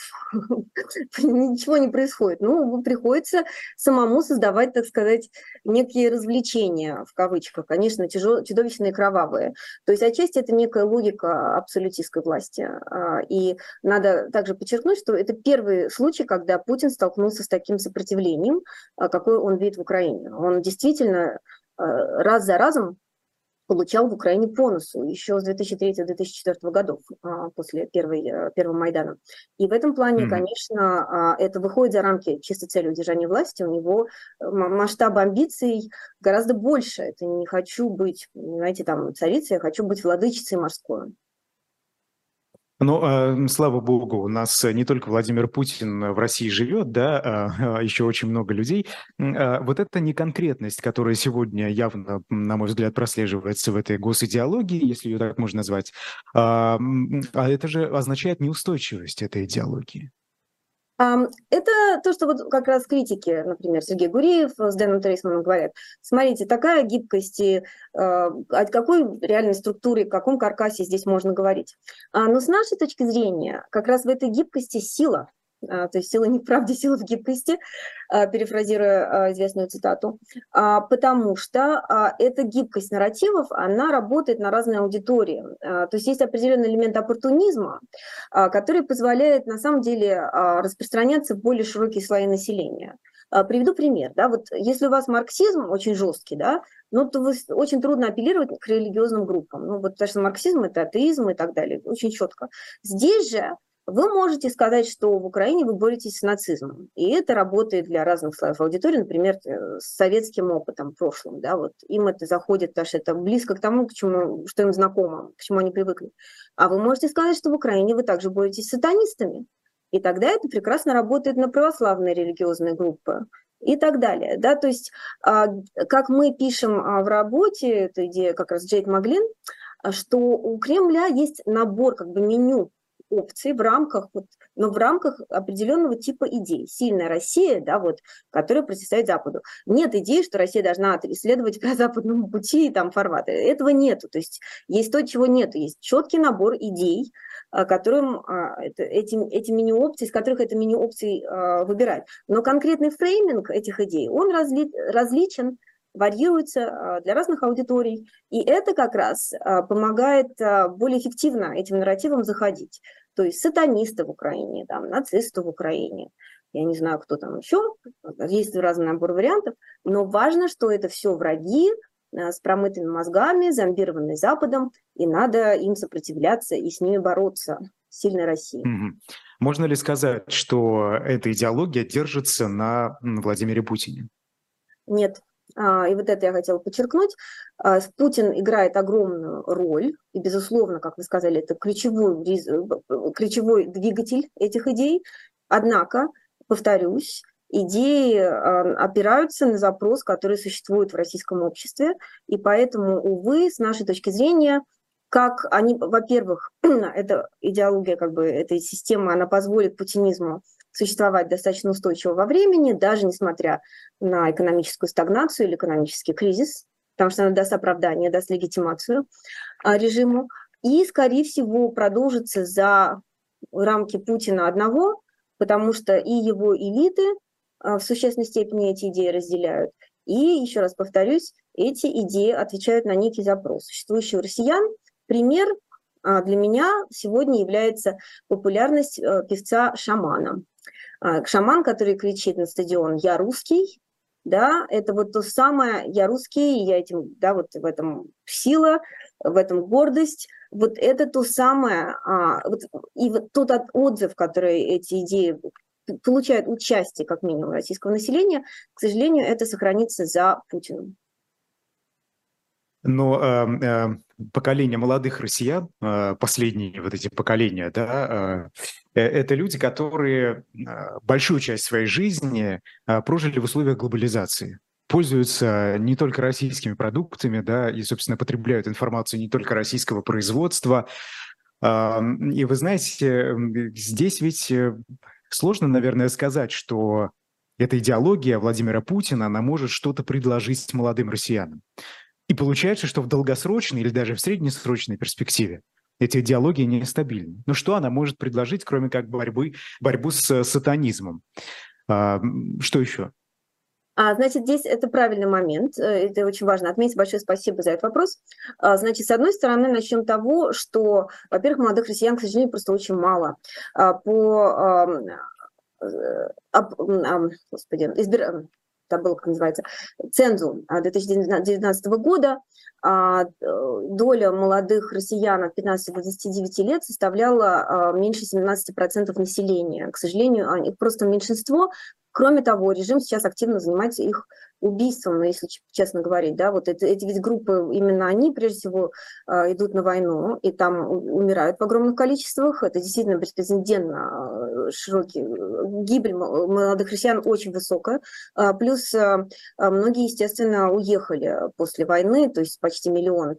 B: ничего не происходит. Ну, приходится самому создавать, так сказать, некие развлечения, в кавычках, конечно, чудовищные и кровавые. То есть отчасти это некая логика абсолютистской власти. И надо также подчеркнуть, что это первый случай, когда Путин столкнулся с таким сопротивлением, какое он видит в Украине. Он действительно раз за разом получал в Украине по носу еще с две тысячи третьего — две тысячи четвёртого годов, после первой, первого Майдана. И в этом плане, mm-hmm. конечно, это выходит за рамки чисто цели удержания власти. У него масштаб амбиций гораздо больше. Это не хочу быть, знаете, там, царицей, я хочу быть владычицей морской.
A: Ну, слава богу, у нас не только Владимир Путин в России живет, да, еще очень много людей. Вот эта неконкретность, которая сегодня явно, на мой взгляд, прослеживается в этой госидеологии, если ее так можно назвать, а это же означает неустойчивость этой идеологии.
B: Это то, что вот как раз критики, например, Сергей Гуриев с Дэном Трейсманом говорят, смотрите, такая гибкость, и, э, о какой реальной структуре, о каком каркасе здесь можно говорить. А, но с нашей точки зрения, как раз в этой гибкости сила, а, то есть сила не в правде, сила в гибкости, а, перефразируя а, известную цитату, а, потому что а, эта гибкость нарративов, она работает на разные аудитории. А, то есть есть определенный элемент оппортунизма, а, который позволяет на самом деле а, распространяться в более широкие слои населения. А, приведу пример. Да, вот если у вас марксизм очень жесткий, да, ну, то вы, очень трудно апеллировать к религиозным группам. Ну, вот, потому что марксизм – это атеизм и так далее, очень четко. Здесь же вы можете сказать, что в Украине вы боретесь с нацизмом, и это работает для разных слоев аудитории, например, с советским опытом прошлым, да, вот им это заходит, потому что это близко к тому, к чему, что им знакомо, к чему они привыкли. А вы можете сказать, что в Украине вы также боретесь с сатанистами, и тогда это прекрасно работает на православные религиозные группы и так далее, да, то есть, как мы пишем в работе, это идея как раз Джейд Маглин, что у Кремля есть набор, как бы меню опций в рамках, вот, но в рамках определенного типа идей. Сильная Россия, да, вот, которая противостоит Западу. Нет идеи, что Россия должна исследовать по западному пути и там форматы. Этого нету. То есть есть то, чего нету. Есть четкий набор идей, которым эти, эти меню-опции, из которых это меню-опции выбирать. Но конкретный фрейминг этих идей, он разли, различен, варьируется для разных аудиторий. И это как раз помогает более эффективно этим нарративам заходить. То есть сатанисты в Украине, там, нацисты в Украине, я не знаю, кто там еще, есть разный набор вариантов, но важно, что это все враги с промытыми мозгами, зомбированные Западом, и надо им сопротивляться и с ними бороться. Сильной России.
A: Mm-hmm. Можно ли сказать, что эта идеология держится на Владимире Путине?
B: Нет. И вот это я хотела подчеркнуть. Путин играет огромную роль, и, безусловно, как вы сказали, это ключевой, ключевой двигатель этих идей. Однако, повторюсь, идеи опираются на запрос, который существует в российском обществе, и поэтому, увы, с нашей точки зрения, как они, во-первых, эта идеология, как бы эта система, она позволит путинизму существовать достаточно устойчиво во времени, даже несмотря на экономическую стагнацию или экономический кризис, потому что она даст оправдание, даст легитимацию режиму, и, скорее всего, продолжится за рамки Путина одного, потому что и его элиты в существенной степени эти идеи разделяют. И, еще раз повторюсь, эти идеи отвечают на некий запрос. Существующий у россиян пример для меня сегодня является популярность певца Шамана. Шаман, который кричит на стадион «Я русский», да, это вот то самое «я русский», я этим, да, вот в этом сила, в этом гордость, вот это то самое, вот, и вот тот отзыв, который эти идеи получают участие, как минимум, российского населения, к сожалению, это сохранится за Путиным.
A: Но э, э, поколение молодых россиян, э, последние вот эти поколения, да, э, это люди, которые э, большую часть своей жизни э, прожили в условиях глобализации, пользуются не только российскими продуктами, да, и, собственно, потребляют информацию не только российского производства. Э, и вы знаете, здесь ведь сложно, наверное, сказать, что эта идеология Владимира Путина, она может что-то предложить молодым россиянам. И получается, что в долгосрочной или даже в среднесрочной перспективе эти идеологии нестабильны. Но что она может предложить, кроме как борьбы, борьбу с сатанизмом? А, что еще?
B: А, значит, здесь это правильный момент, это очень важно отметить. Большое спасибо за этот вопрос. А, значит, с одной стороны, начнем с того, что, во-первых, молодых россиян, к сожалению, просто очень мало. А, по а, а, господи, избир... забыла, как называется, цензу две тысячи девятнадцатого года, доля молодых россиян от пятнадцати до двадцати девяти лет составляла меньше семнадцати процентов населения. К сожалению, их просто меньшинство. Кроме того, режим сейчас активно занимается их убийством, ну, если честно говорить, да, вот это, эти ведь группы, именно они, прежде всего, идут на войну, и там умирают в огромных количествах, это действительно беспрецедентно широкий, гибель молодых россиян очень высокая, плюс многие, естественно, уехали после войны, то есть почти миллион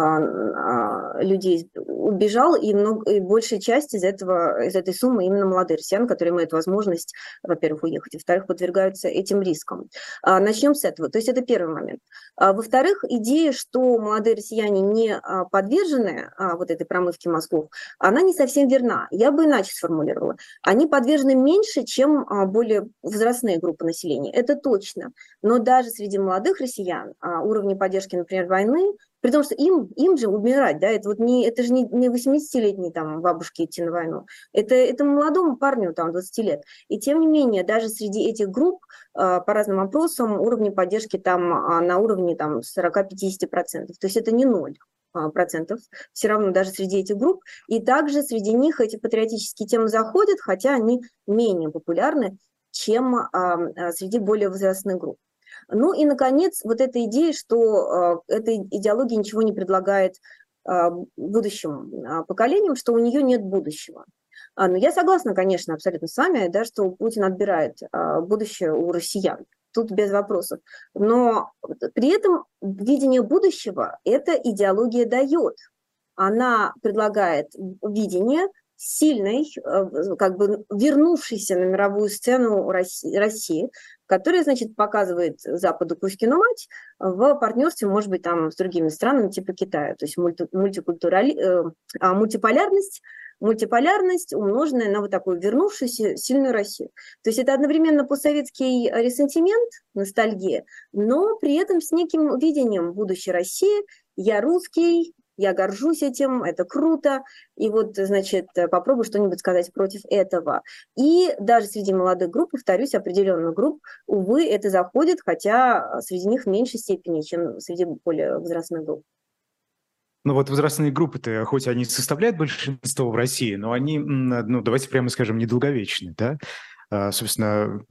B: людей убежал, и, много, и большая часть из, этого, из этой суммы именно молодые россияне, которые имеют возможность, во-первых, уехать, во-вторых, подвергаются этим рискам. Начнем с этого. То есть это первый момент. Во-вторых, идея, что молодые россияне не подвержены вот этой промывке мозгов, она не совсем верна. Я бы иначе сформулировала. Они подвержены меньше, чем более возрастные группы населения. Это точно. Но даже среди молодых россиян уровни поддержки, например, войны, при том, что им, им же умирать, да, это, вот не, это же не, не восьмидесятилетней там, бабушке идти на войну, это, это молодому парню там, двадцати лет. И тем не менее, даже среди этих групп по разным опросам уровни поддержки там на уровне там, сорок-пятьдесят процентов. То есть это не ноль процентов, все равно даже среди этих групп. И также среди них эти патриотические темы заходят, хотя они менее популярны, чем среди более возрастных групп. Ну и, наконец, вот эта идея, что э, эта идеология ничего не предлагает э, будущим э, поколениям, что у нее нет будущего. А, но я согласна, конечно, абсолютно с вами, да, что Путин отбирает э, будущее у россиян. Тут без вопросов. Но при этом видение будущего эта идеология дает. Она предлагает видение сильной, как бы вернувшейся на мировую сцену России, которая, значит, показывает Западу Кузькину мать в партнерстве, может быть, там с другими странами типа Китая. То есть мульти, мультикультурали, э, мультиполярность, мультиполярность, умноженная на вот такую вернувшуюся сильную Россию. То есть это одновременно постсоветский ресентимент, ностальгия, но при этом с неким видением будущей России. Я русский, я горжусь этим, это круто, и вот, значит, попробую что-нибудь сказать против этого. И даже среди молодых групп, повторюсь, определенных групп, увы, это заходит, хотя среди них в меньшей степени, чем среди более возрастных групп.
A: Ну вот возрастные группы-то, хоть они составляют большинство в России, но они, ну давайте прямо скажем, недолговечны, да? Собственно,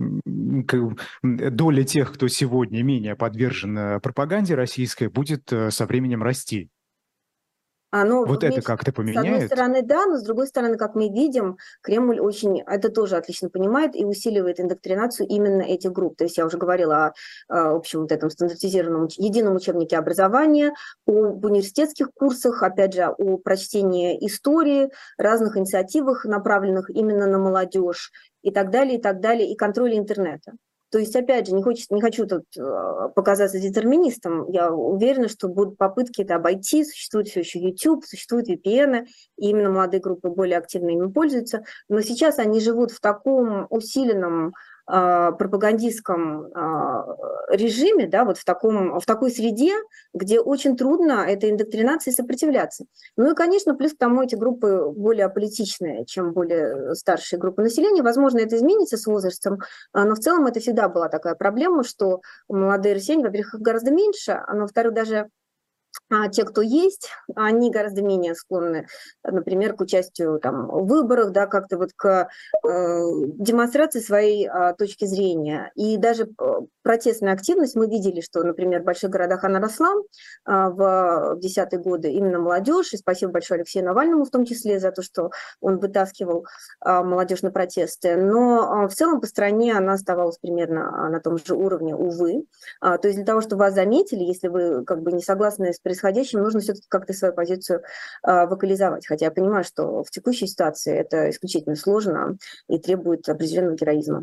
A: доля тех, кто сегодня менее подвержен пропаганде российской, будет со временем расти.
B: А, ну,
A: Вот
B: в
A: это
B: меньшей-
A: как-то
B: с одной
A: поменяет?
B: стороны, да, но с другой стороны, как мы видим, Кремль очень это тоже отлично понимает и усиливает индоктринацию именно этих групп. То есть я уже говорила о, а, общем вот этом стандартизированном уч- едином учебнике образования, об университетских курсах, опять же, о прочтении истории, разных инициативах, направленных именно на молодежь и так далее, и так далее, и контроле интернета. То есть, опять же, не, хочется, не хочу тут э, показаться детерминистом, я уверена, что будут попытки это обойти, существует все еще YouTube, существуют ви пи эн, и именно молодые группы более активно ими пользуются, но сейчас они живут в таком усиленном э, пропагандистском э, режиме, да, вот в, таком, в такой среде, где очень трудно этой индоктринации сопротивляться. Ну и, конечно, плюс к тому эти группы более аполитичные, чем более старшие группы населения. Возможно, это изменится с возрастом, но в целом это всегда была такая проблема, что молодые россияне, во-первых, их гораздо меньше, а во-вторых, даже а те, кто есть, они гораздо менее склонны, например, к участию там, в выборах, да, как-то вот к э, демонстрации своей э, точки зрения. И даже э, протестная активность, мы видели, что, например, в больших городах она росла э, в десятые годы, именно молодежь, и спасибо большое Алексею Навальному в том числе за то, что он вытаскивал э, молодежь на протесты. Но э, в целом по стране она оставалась примерно на том же уровне, увы. А, то есть для того, чтобы вас заметили, если вы как бы не согласны с происходящим, нужно все-таки как-то свою позицию а, вокализовать. Хотя я понимаю, что в текущей ситуации это исключительно сложно и требует определенного героизма.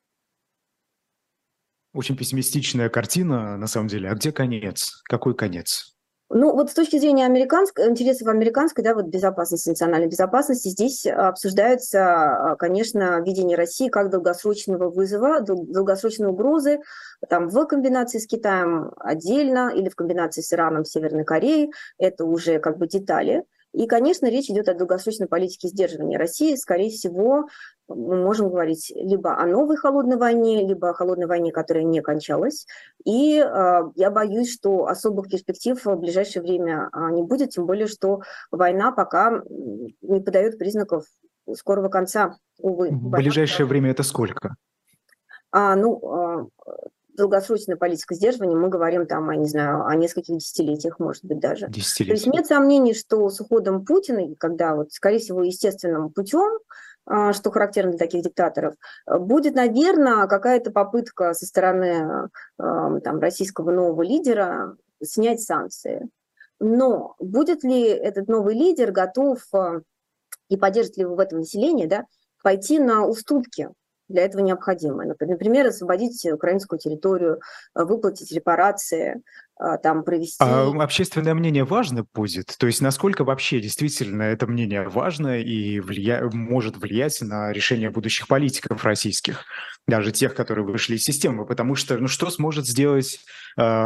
A: Очень пессимистичная картина, на самом деле. А где конец? Какой конец?
B: Ну, вот с точки зрения американской, интересов американской, да, вот безопасности, национальной безопасности, здесь обсуждается, конечно, видение России как долгосрочного вызова, долгосрочной угрозы, там, в комбинации с Китаем отдельно или в комбинации с Ираном, Северной Кореей, это уже как бы детали. И, конечно, речь идет о долгосрочной политике сдерживания России. Скорее всего, мы можем говорить либо о новой холодной войне, либо о холодной войне, которая не кончалась. И э, я боюсь, что особых перспектив в ближайшее время не будет, тем более, что война пока не подает признаков скорого конца, увы.
A: В ближайшее время это сколько?
B: А, ну, долгосрочная политика сдерживания, мы говорим там, я не знаю, о нескольких десятилетиях, может быть, даже. То есть нет сомнений, что с уходом Путина, когда, вот, скорее всего, естественным путем, что характерно для таких диктаторов, будет, наверное, какая-то попытка со стороны там, российского нового лидера снять санкции. Но будет ли этот новый лидер готов и поддержит ли его в этом население, да, пойти на уступки? Для этого необходимо. Например, освободить украинскую территорию, выплатить репарации, там, провести...
A: А общественное мнение важно будет? То есть насколько вообще действительно это мнение важно и влия... может влиять на решение будущих политиков российских, даже тех, которые вышли из системы? Потому что ну, что сможет сделать э,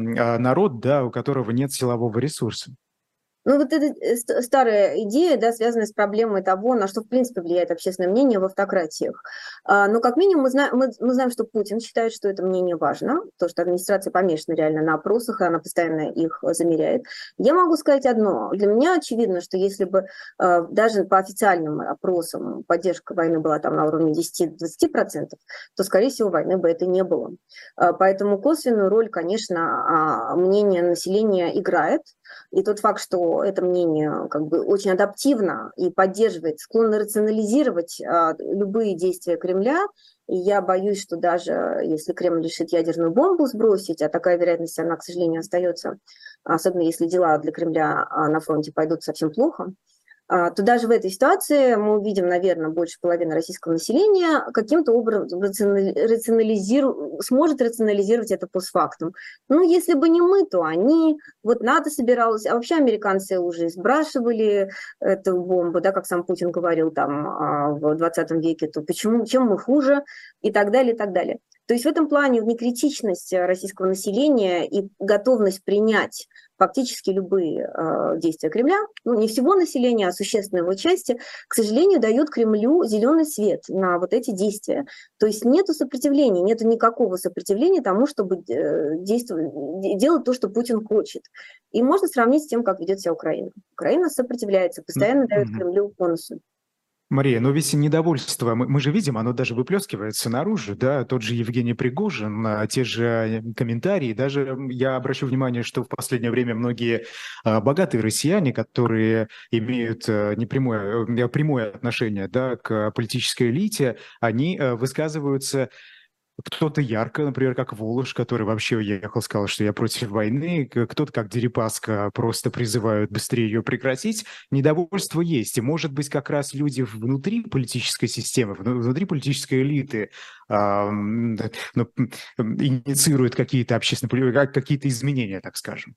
A: народ, да, у которого нет силового ресурса?
B: Ну, вот эта старая идея, да, связанная с проблемой того, на что, в принципе, влияет общественное мнение в автократиях. Но, как минимум, мы знаем, мы, мы знаем, что Путин считает, что это мнение важно, то, что администрация помешана реально на опросах, и она постоянно их замеряет. Я могу сказать одно. Для меня очевидно, что если бы даже по официальным опросам поддержка войны была там на уровне десять-двадцать процентов, то, скорее всего, войны бы это не было. Поэтому косвенную роль, конечно, мнение населения играет. И тот факт, что это мнение как бы очень адаптивно и поддерживает, склонно рационализировать а, любые действия Кремля, и я боюсь, что даже если Кремль решит ядерную бомбу сбросить, а такая вероятность, она, к сожалению, остается, особенно если дела для Кремля на фронте пойдут совсем плохо, то даже в этой ситуации мы увидим, наверное, больше половины российского населения каким-то образом рационализиру... сможет рационализировать это постфактум. Ну, если бы не мы, то они, вот НАТО собиралось, а вообще американцы уже сбрасывали эту бомбу, да, как сам Путин говорил там в двадцатом веке, то почему, чем мы хуже, и так далее, и так далее. То есть в этом плане некритичность российского населения и готовность принять фактически любые э, действия Кремля, ну не всего населения, а существенной его части, к сожалению, дает Кремлю зеленый свет на вот эти действия. То есть нету сопротивления, нету никакого сопротивления тому, чтобы э, действовать, делать то, что Путин хочет. И можно сравнить с тем, как ведет себя Украина. Украина сопротивляется, постоянно дает Кремлю бонусы.
A: Мария, но ведь недовольство, мы, мы же видим, оно даже выплескивается наружу, да, тот же Евгений Пригожин, а, те же э, комментарии, даже я обращу внимание, что в последнее время многие а, богатые россияне, которые имеют а, непрямое, э, прямое отношение, да, к политической элите, они а, высказываются. Кто-то ярко, например, как Волош, который вообще уехал, сказал, что я против войны. К- Кто-то, как Дерипаска, просто призывают быстрее ее прекратить. Недовольство есть. И, может быть, как раз люди внутри политической системы, вну- внутри политической элиты ам, да, ну, м, инициируют какие-то общественные, как- какие-то изменения, так скажем.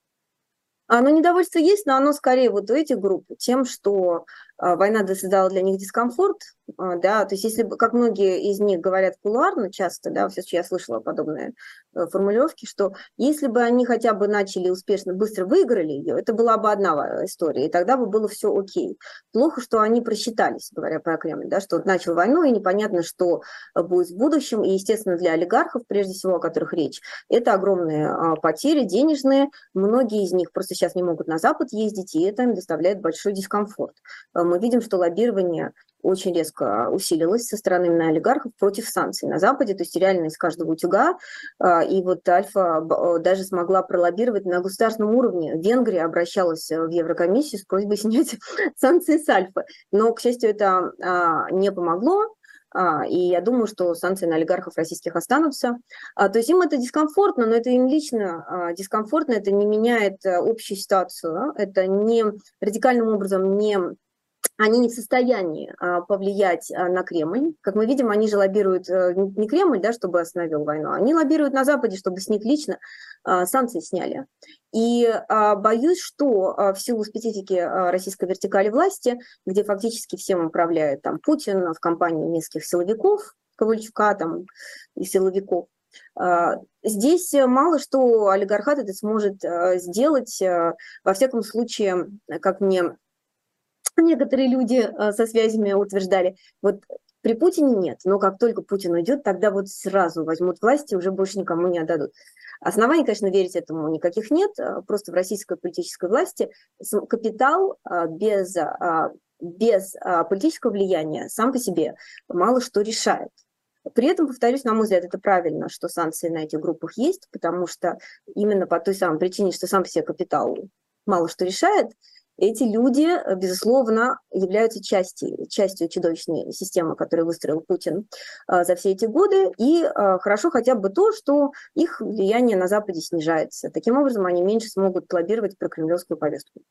B: Оно недовольство есть, но оно скорее вот у этих групп тем, что а, война создала для них дискомфорт, а, да, то есть если бы, как многие из них говорят кулуарно часто, да, все-таки я слышала подобные э, формулировки, что если бы они хотя бы начали успешно, быстро выиграли ее, это была бы одна ва- история, и тогда бы было все окей. Плохо, что они просчитались, говоря про Кремль, да, что вот начал войну, и непонятно, что э, будет в будущем, и, естественно, для олигархов, прежде всего, о которых речь, это огромные а, потери денежные. Многие из них просто сейчас не могут на Запад ездить, и это им доставляет большой дискомфорт. Э, Мы видим, что лоббирование очень резко усилилось со стороны именно олигархов против санкций на Западе, то есть реально из каждого утюга. А, И вот Альфа б- э, даже смогла пролоббировать на государственном уровне. Венгрия обращалась э, в Еврокомиссию с просьбой снять санкции с Альфа. Но, к счастью, это а, не помогло. А, И я думаю, что санкции на олигархов российских останутся. А, То есть им это дискомфортно, но это им лично а, дискомфортно, это не меняет а, общую ситуацию, это не радикальным образом не они не в состоянии а, повлиять а, на Кремль. Как мы видим, они же лоббируют а, не Кремль, да, чтобы остановил войну, они лоббируют на Западе, чтобы с них лично а, санкции сняли. И а, боюсь, что а, в силу специфики а, российской вертикали власти, где фактически всем управляет там Путин в компании нескольких силовиков, Ковальчука там и силовиков, а, здесь мало что олигархат это сможет а, сделать. а, Во всяком случае, как мне некоторые люди э, со связями утверждали, вот при Путине нет, но как только Путин уйдет, тогда вот сразу возьмут власть и уже больше никому не отдадут. Оснований, конечно, верить этому никаких нет, э, просто в российской политической власти капитал э, без, э, без э, политического влияния сам по себе мало что решает. При этом, повторюсь, на мой взгляд, это правильно, что санкции на этих группах есть, потому что именно по той самой причине, что сам по себе капитал мало что решает, эти люди, безусловно, являются частью, частью чудовищной системы, которую выстроил Путин а, за все эти годы. И а, хорошо хотя бы то, что их влияние на Западе снижается. Таким образом, они меньше смогут лоббировать прокремлевскую повестку.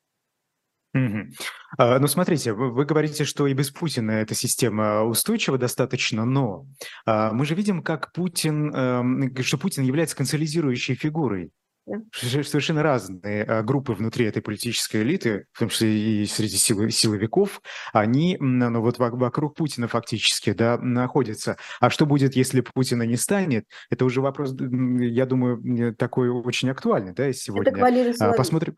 A: Мгм. А, Ну, смотрите, вы, вы говорите, что и без Путина эта система устойчива достаточно, но а, мы же видим, как Путин, эм, что Путин является консолидирующей фигурой.
B: Да.
A: Ш- Совершенно разные а, группы внутри этой политической элиты, в том числе и среди силы- силовиков, они м, ну, вот во- вокруг Путина фактически, да, находятся. А что будет, если Путина не станет? Это уже вопрос, м, я думаю, м, такой очень актуальный, да,
B: Это к
A: сегодня.
B: Валерию
A: А,
B: Соловьеву.
A: Посмотрим.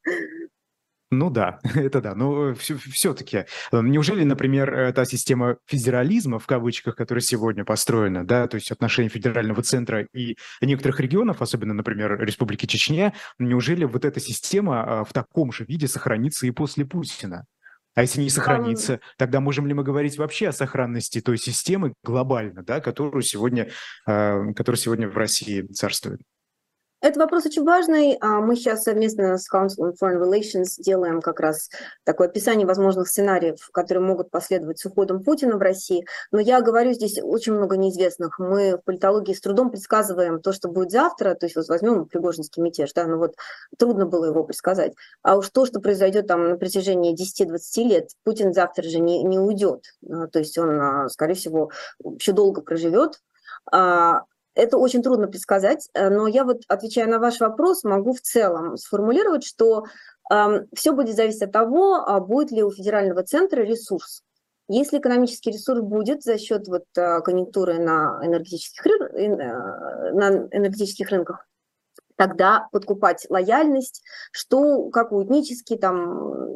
A: Ну да, это да. Но все, все-таки, неужели, например, э, та система федерализма, в кавычках, которая сегодня построена, да, то есть отношения федерального центра и некоторых регионов, особенно, например, Республики Чечня, неужели вот эта система а, в таком же виде сохранится и после Путина? А если не
B: Ам,
A: сохранится, тогда можем ли мы говорить вообще о сохранности той системы глобально, да, которую сегодня, а, которая сегодня в России царствует?
B: Это вопрос очень важный. А Мы сейчас совместно с Council on Foreign Relations делаем как раз такое описание возможных сценариев, которые могут последовать с уходом Путина в России. Но я говорю, здесь очень много неизвестных. Мы в политологии с трудом предсказываем то, что будет завтра. То есть вот возьмем Пригожинский мятеж, да, ну вот трудно было его предсказать. А уж то, что произойдет там на протяжении десяти-двадцати лет, Путин завтра же не, не уйдет. А, То есть он, а, скорее всего, еще долго проживет. А, это очень трудно предсказать, э, но я вот, отвечая на ваш вопрос, могу в целом сформулировать, что э, все будет зависеть от того, а будет ли у федерального центра ресурс. Если экономический ресурс будет за счет вот, э, конъюнктуры на энергетических, ры- э, на энергетических рынках, тогда подкупать лояльность, что, как у этнически, там,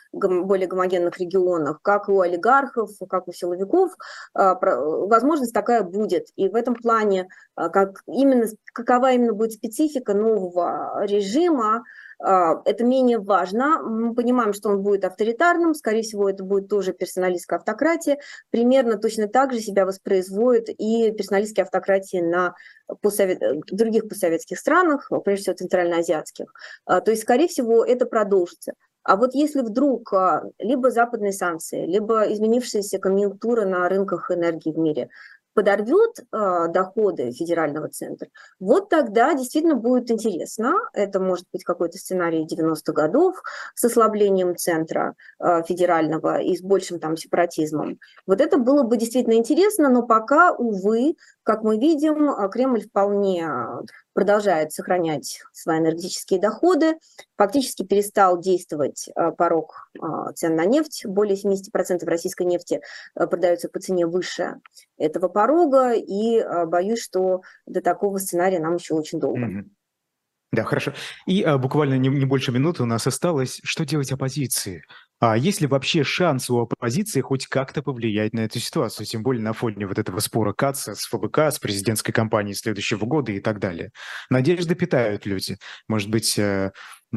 B: более гомогенных регионах, как у олигархов, как у силовиков, возможность такая будет. И в этом плане, как именно, какова именно будет специфика нового режима, это менее важно. Мы понимаем, что он будет авторитарным, скорее всего, это будет тоже персоналистская автократия. Примерно точно так же себя воспроизводит и персоналистские автократии на постсовет... других постсоветских странах, прежде всего центральноазиатских. То есть, скорее всего, это продолжится. А вот если вдруг либо западные санкции, либо изменившаяся конъюнктура на рынках энергии в мире подорвет э, доходы федерального центра, вот тогда действительно будет интересно. Это может быть какой-то сценарий девяностых годов с ослаблением центра э, федерального и с большим там сепаратизмом. Вот это было бы действительно интересно, но пока, увы, как мы видим, Кремль вполне продолжает сохранять свои энергетические доходы, фактически перестал действовать порог цен на нефть. Более семьдесят процентов российской нефти продается по цене выше этого порога, и боюсь, что до такого сценария нам еще очень долго.
A: Mm-hmm. Да, хорошо. И а, буквально не, не больше минуты у нас осталось. Что делать оппозиции? А есть ли вообще шанс у оппозиции хоть как-то повлиять на эту ситуацию, тем более на фоне вот этого спора Каца с ФБК, с президентской кампанией следующего года и так далее? Надежды питают люди. Может быть, э,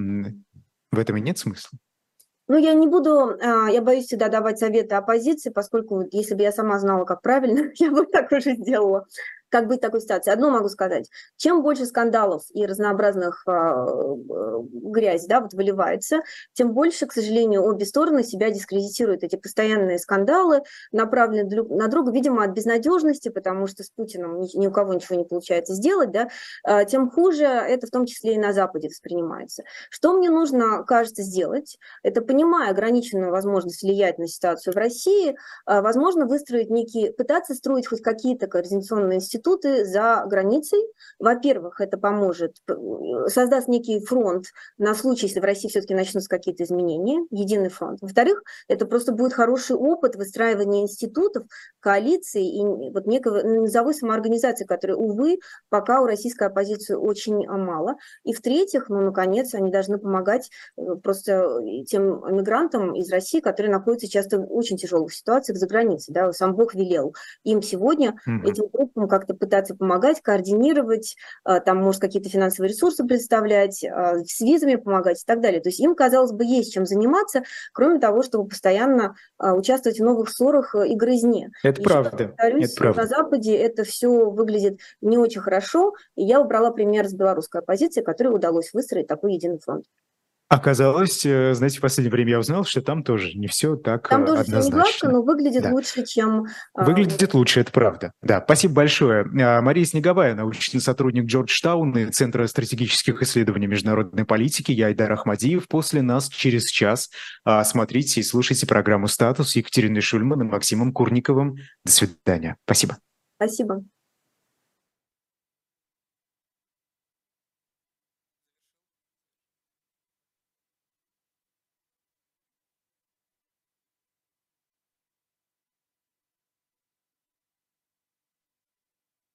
A: в этом и нет смысла?
B: Ну, я не буду, я боюсь всегда давать советы оппозиции, поскольку если бы я сама знала, как правильно, я бы так уже сделала. Как быть в такой ситуации? Одно могу сказать. Чем больше скандалов и разнообразных э, грязь, да, вот выливается, тем больше, к сожалению, обе стороны себя дискредитируют. Эти постоянные скандалы направлены друг на друга, видимо, от безнадежности, потому что с Путиным ни, ни у кого ничего не получается сделать, да, э, тем хуже это в том числе и на Западе воспринимается. Что мне нужно, кажется, сделать? Это, понимая ограниченную возможность влиять на ситуацию в России, э, возможно, выстроить некие, пытаться строить хоть какие-то координационные институты за границей. Во-первых, это поможет, создаст некий фронт на случай, если в России все-таки начнутся какие-то изменения, единый фронт. Во-вторых, это просто будет хороший опыт выстраивания институтов, коалиций и вот некого низовой самоорганизации, которой, увы, пока у российской оппозиции очень мало. И в-третьих, ну, наконец, они должны помогать просто тем мигрантам из России, которые находятся часто в очень тяжелых ситуациях за границей. Да? Сам Бог велел им сегодня mm-hmm. этим группам как-то пытаться помогать, координировать, там, может, какие-то финансовые ресурсы представлять, с визами помогать и так далее. То есть им, казалось бы, есть чем заниматься, кроме того, чтобы постоянно участвовать в новых ссорах и грызне.
A: Это
B: Еще
A: правда.
B: раз повторюсь,
A: это правда.
B: На Западе это все выглядит не очень хорошо, и я убрала пример с белорусской оппозицией, которой удалось выстроить такой единый фронт.
A: Оказалось, знаете, в последнее время я узнал, что там тоже не все так
B: там тоже
A: однозначно.
B: Все не гладко, но выглядит
A: да.
B: лучше, чем...
A: Выглядит лучше, это правда. Да, спасибо большое. Мария Снеговая, научный сотрудник Джорджтауна и Центра стратегических исследований международной политики. Я Айдар Ахмадиев. После нас через час смотрите и слушайте программу «Статус» с Екатериной Шульман и Максимом Курниковым. До свидания. Спасибо.
B: Спасибо.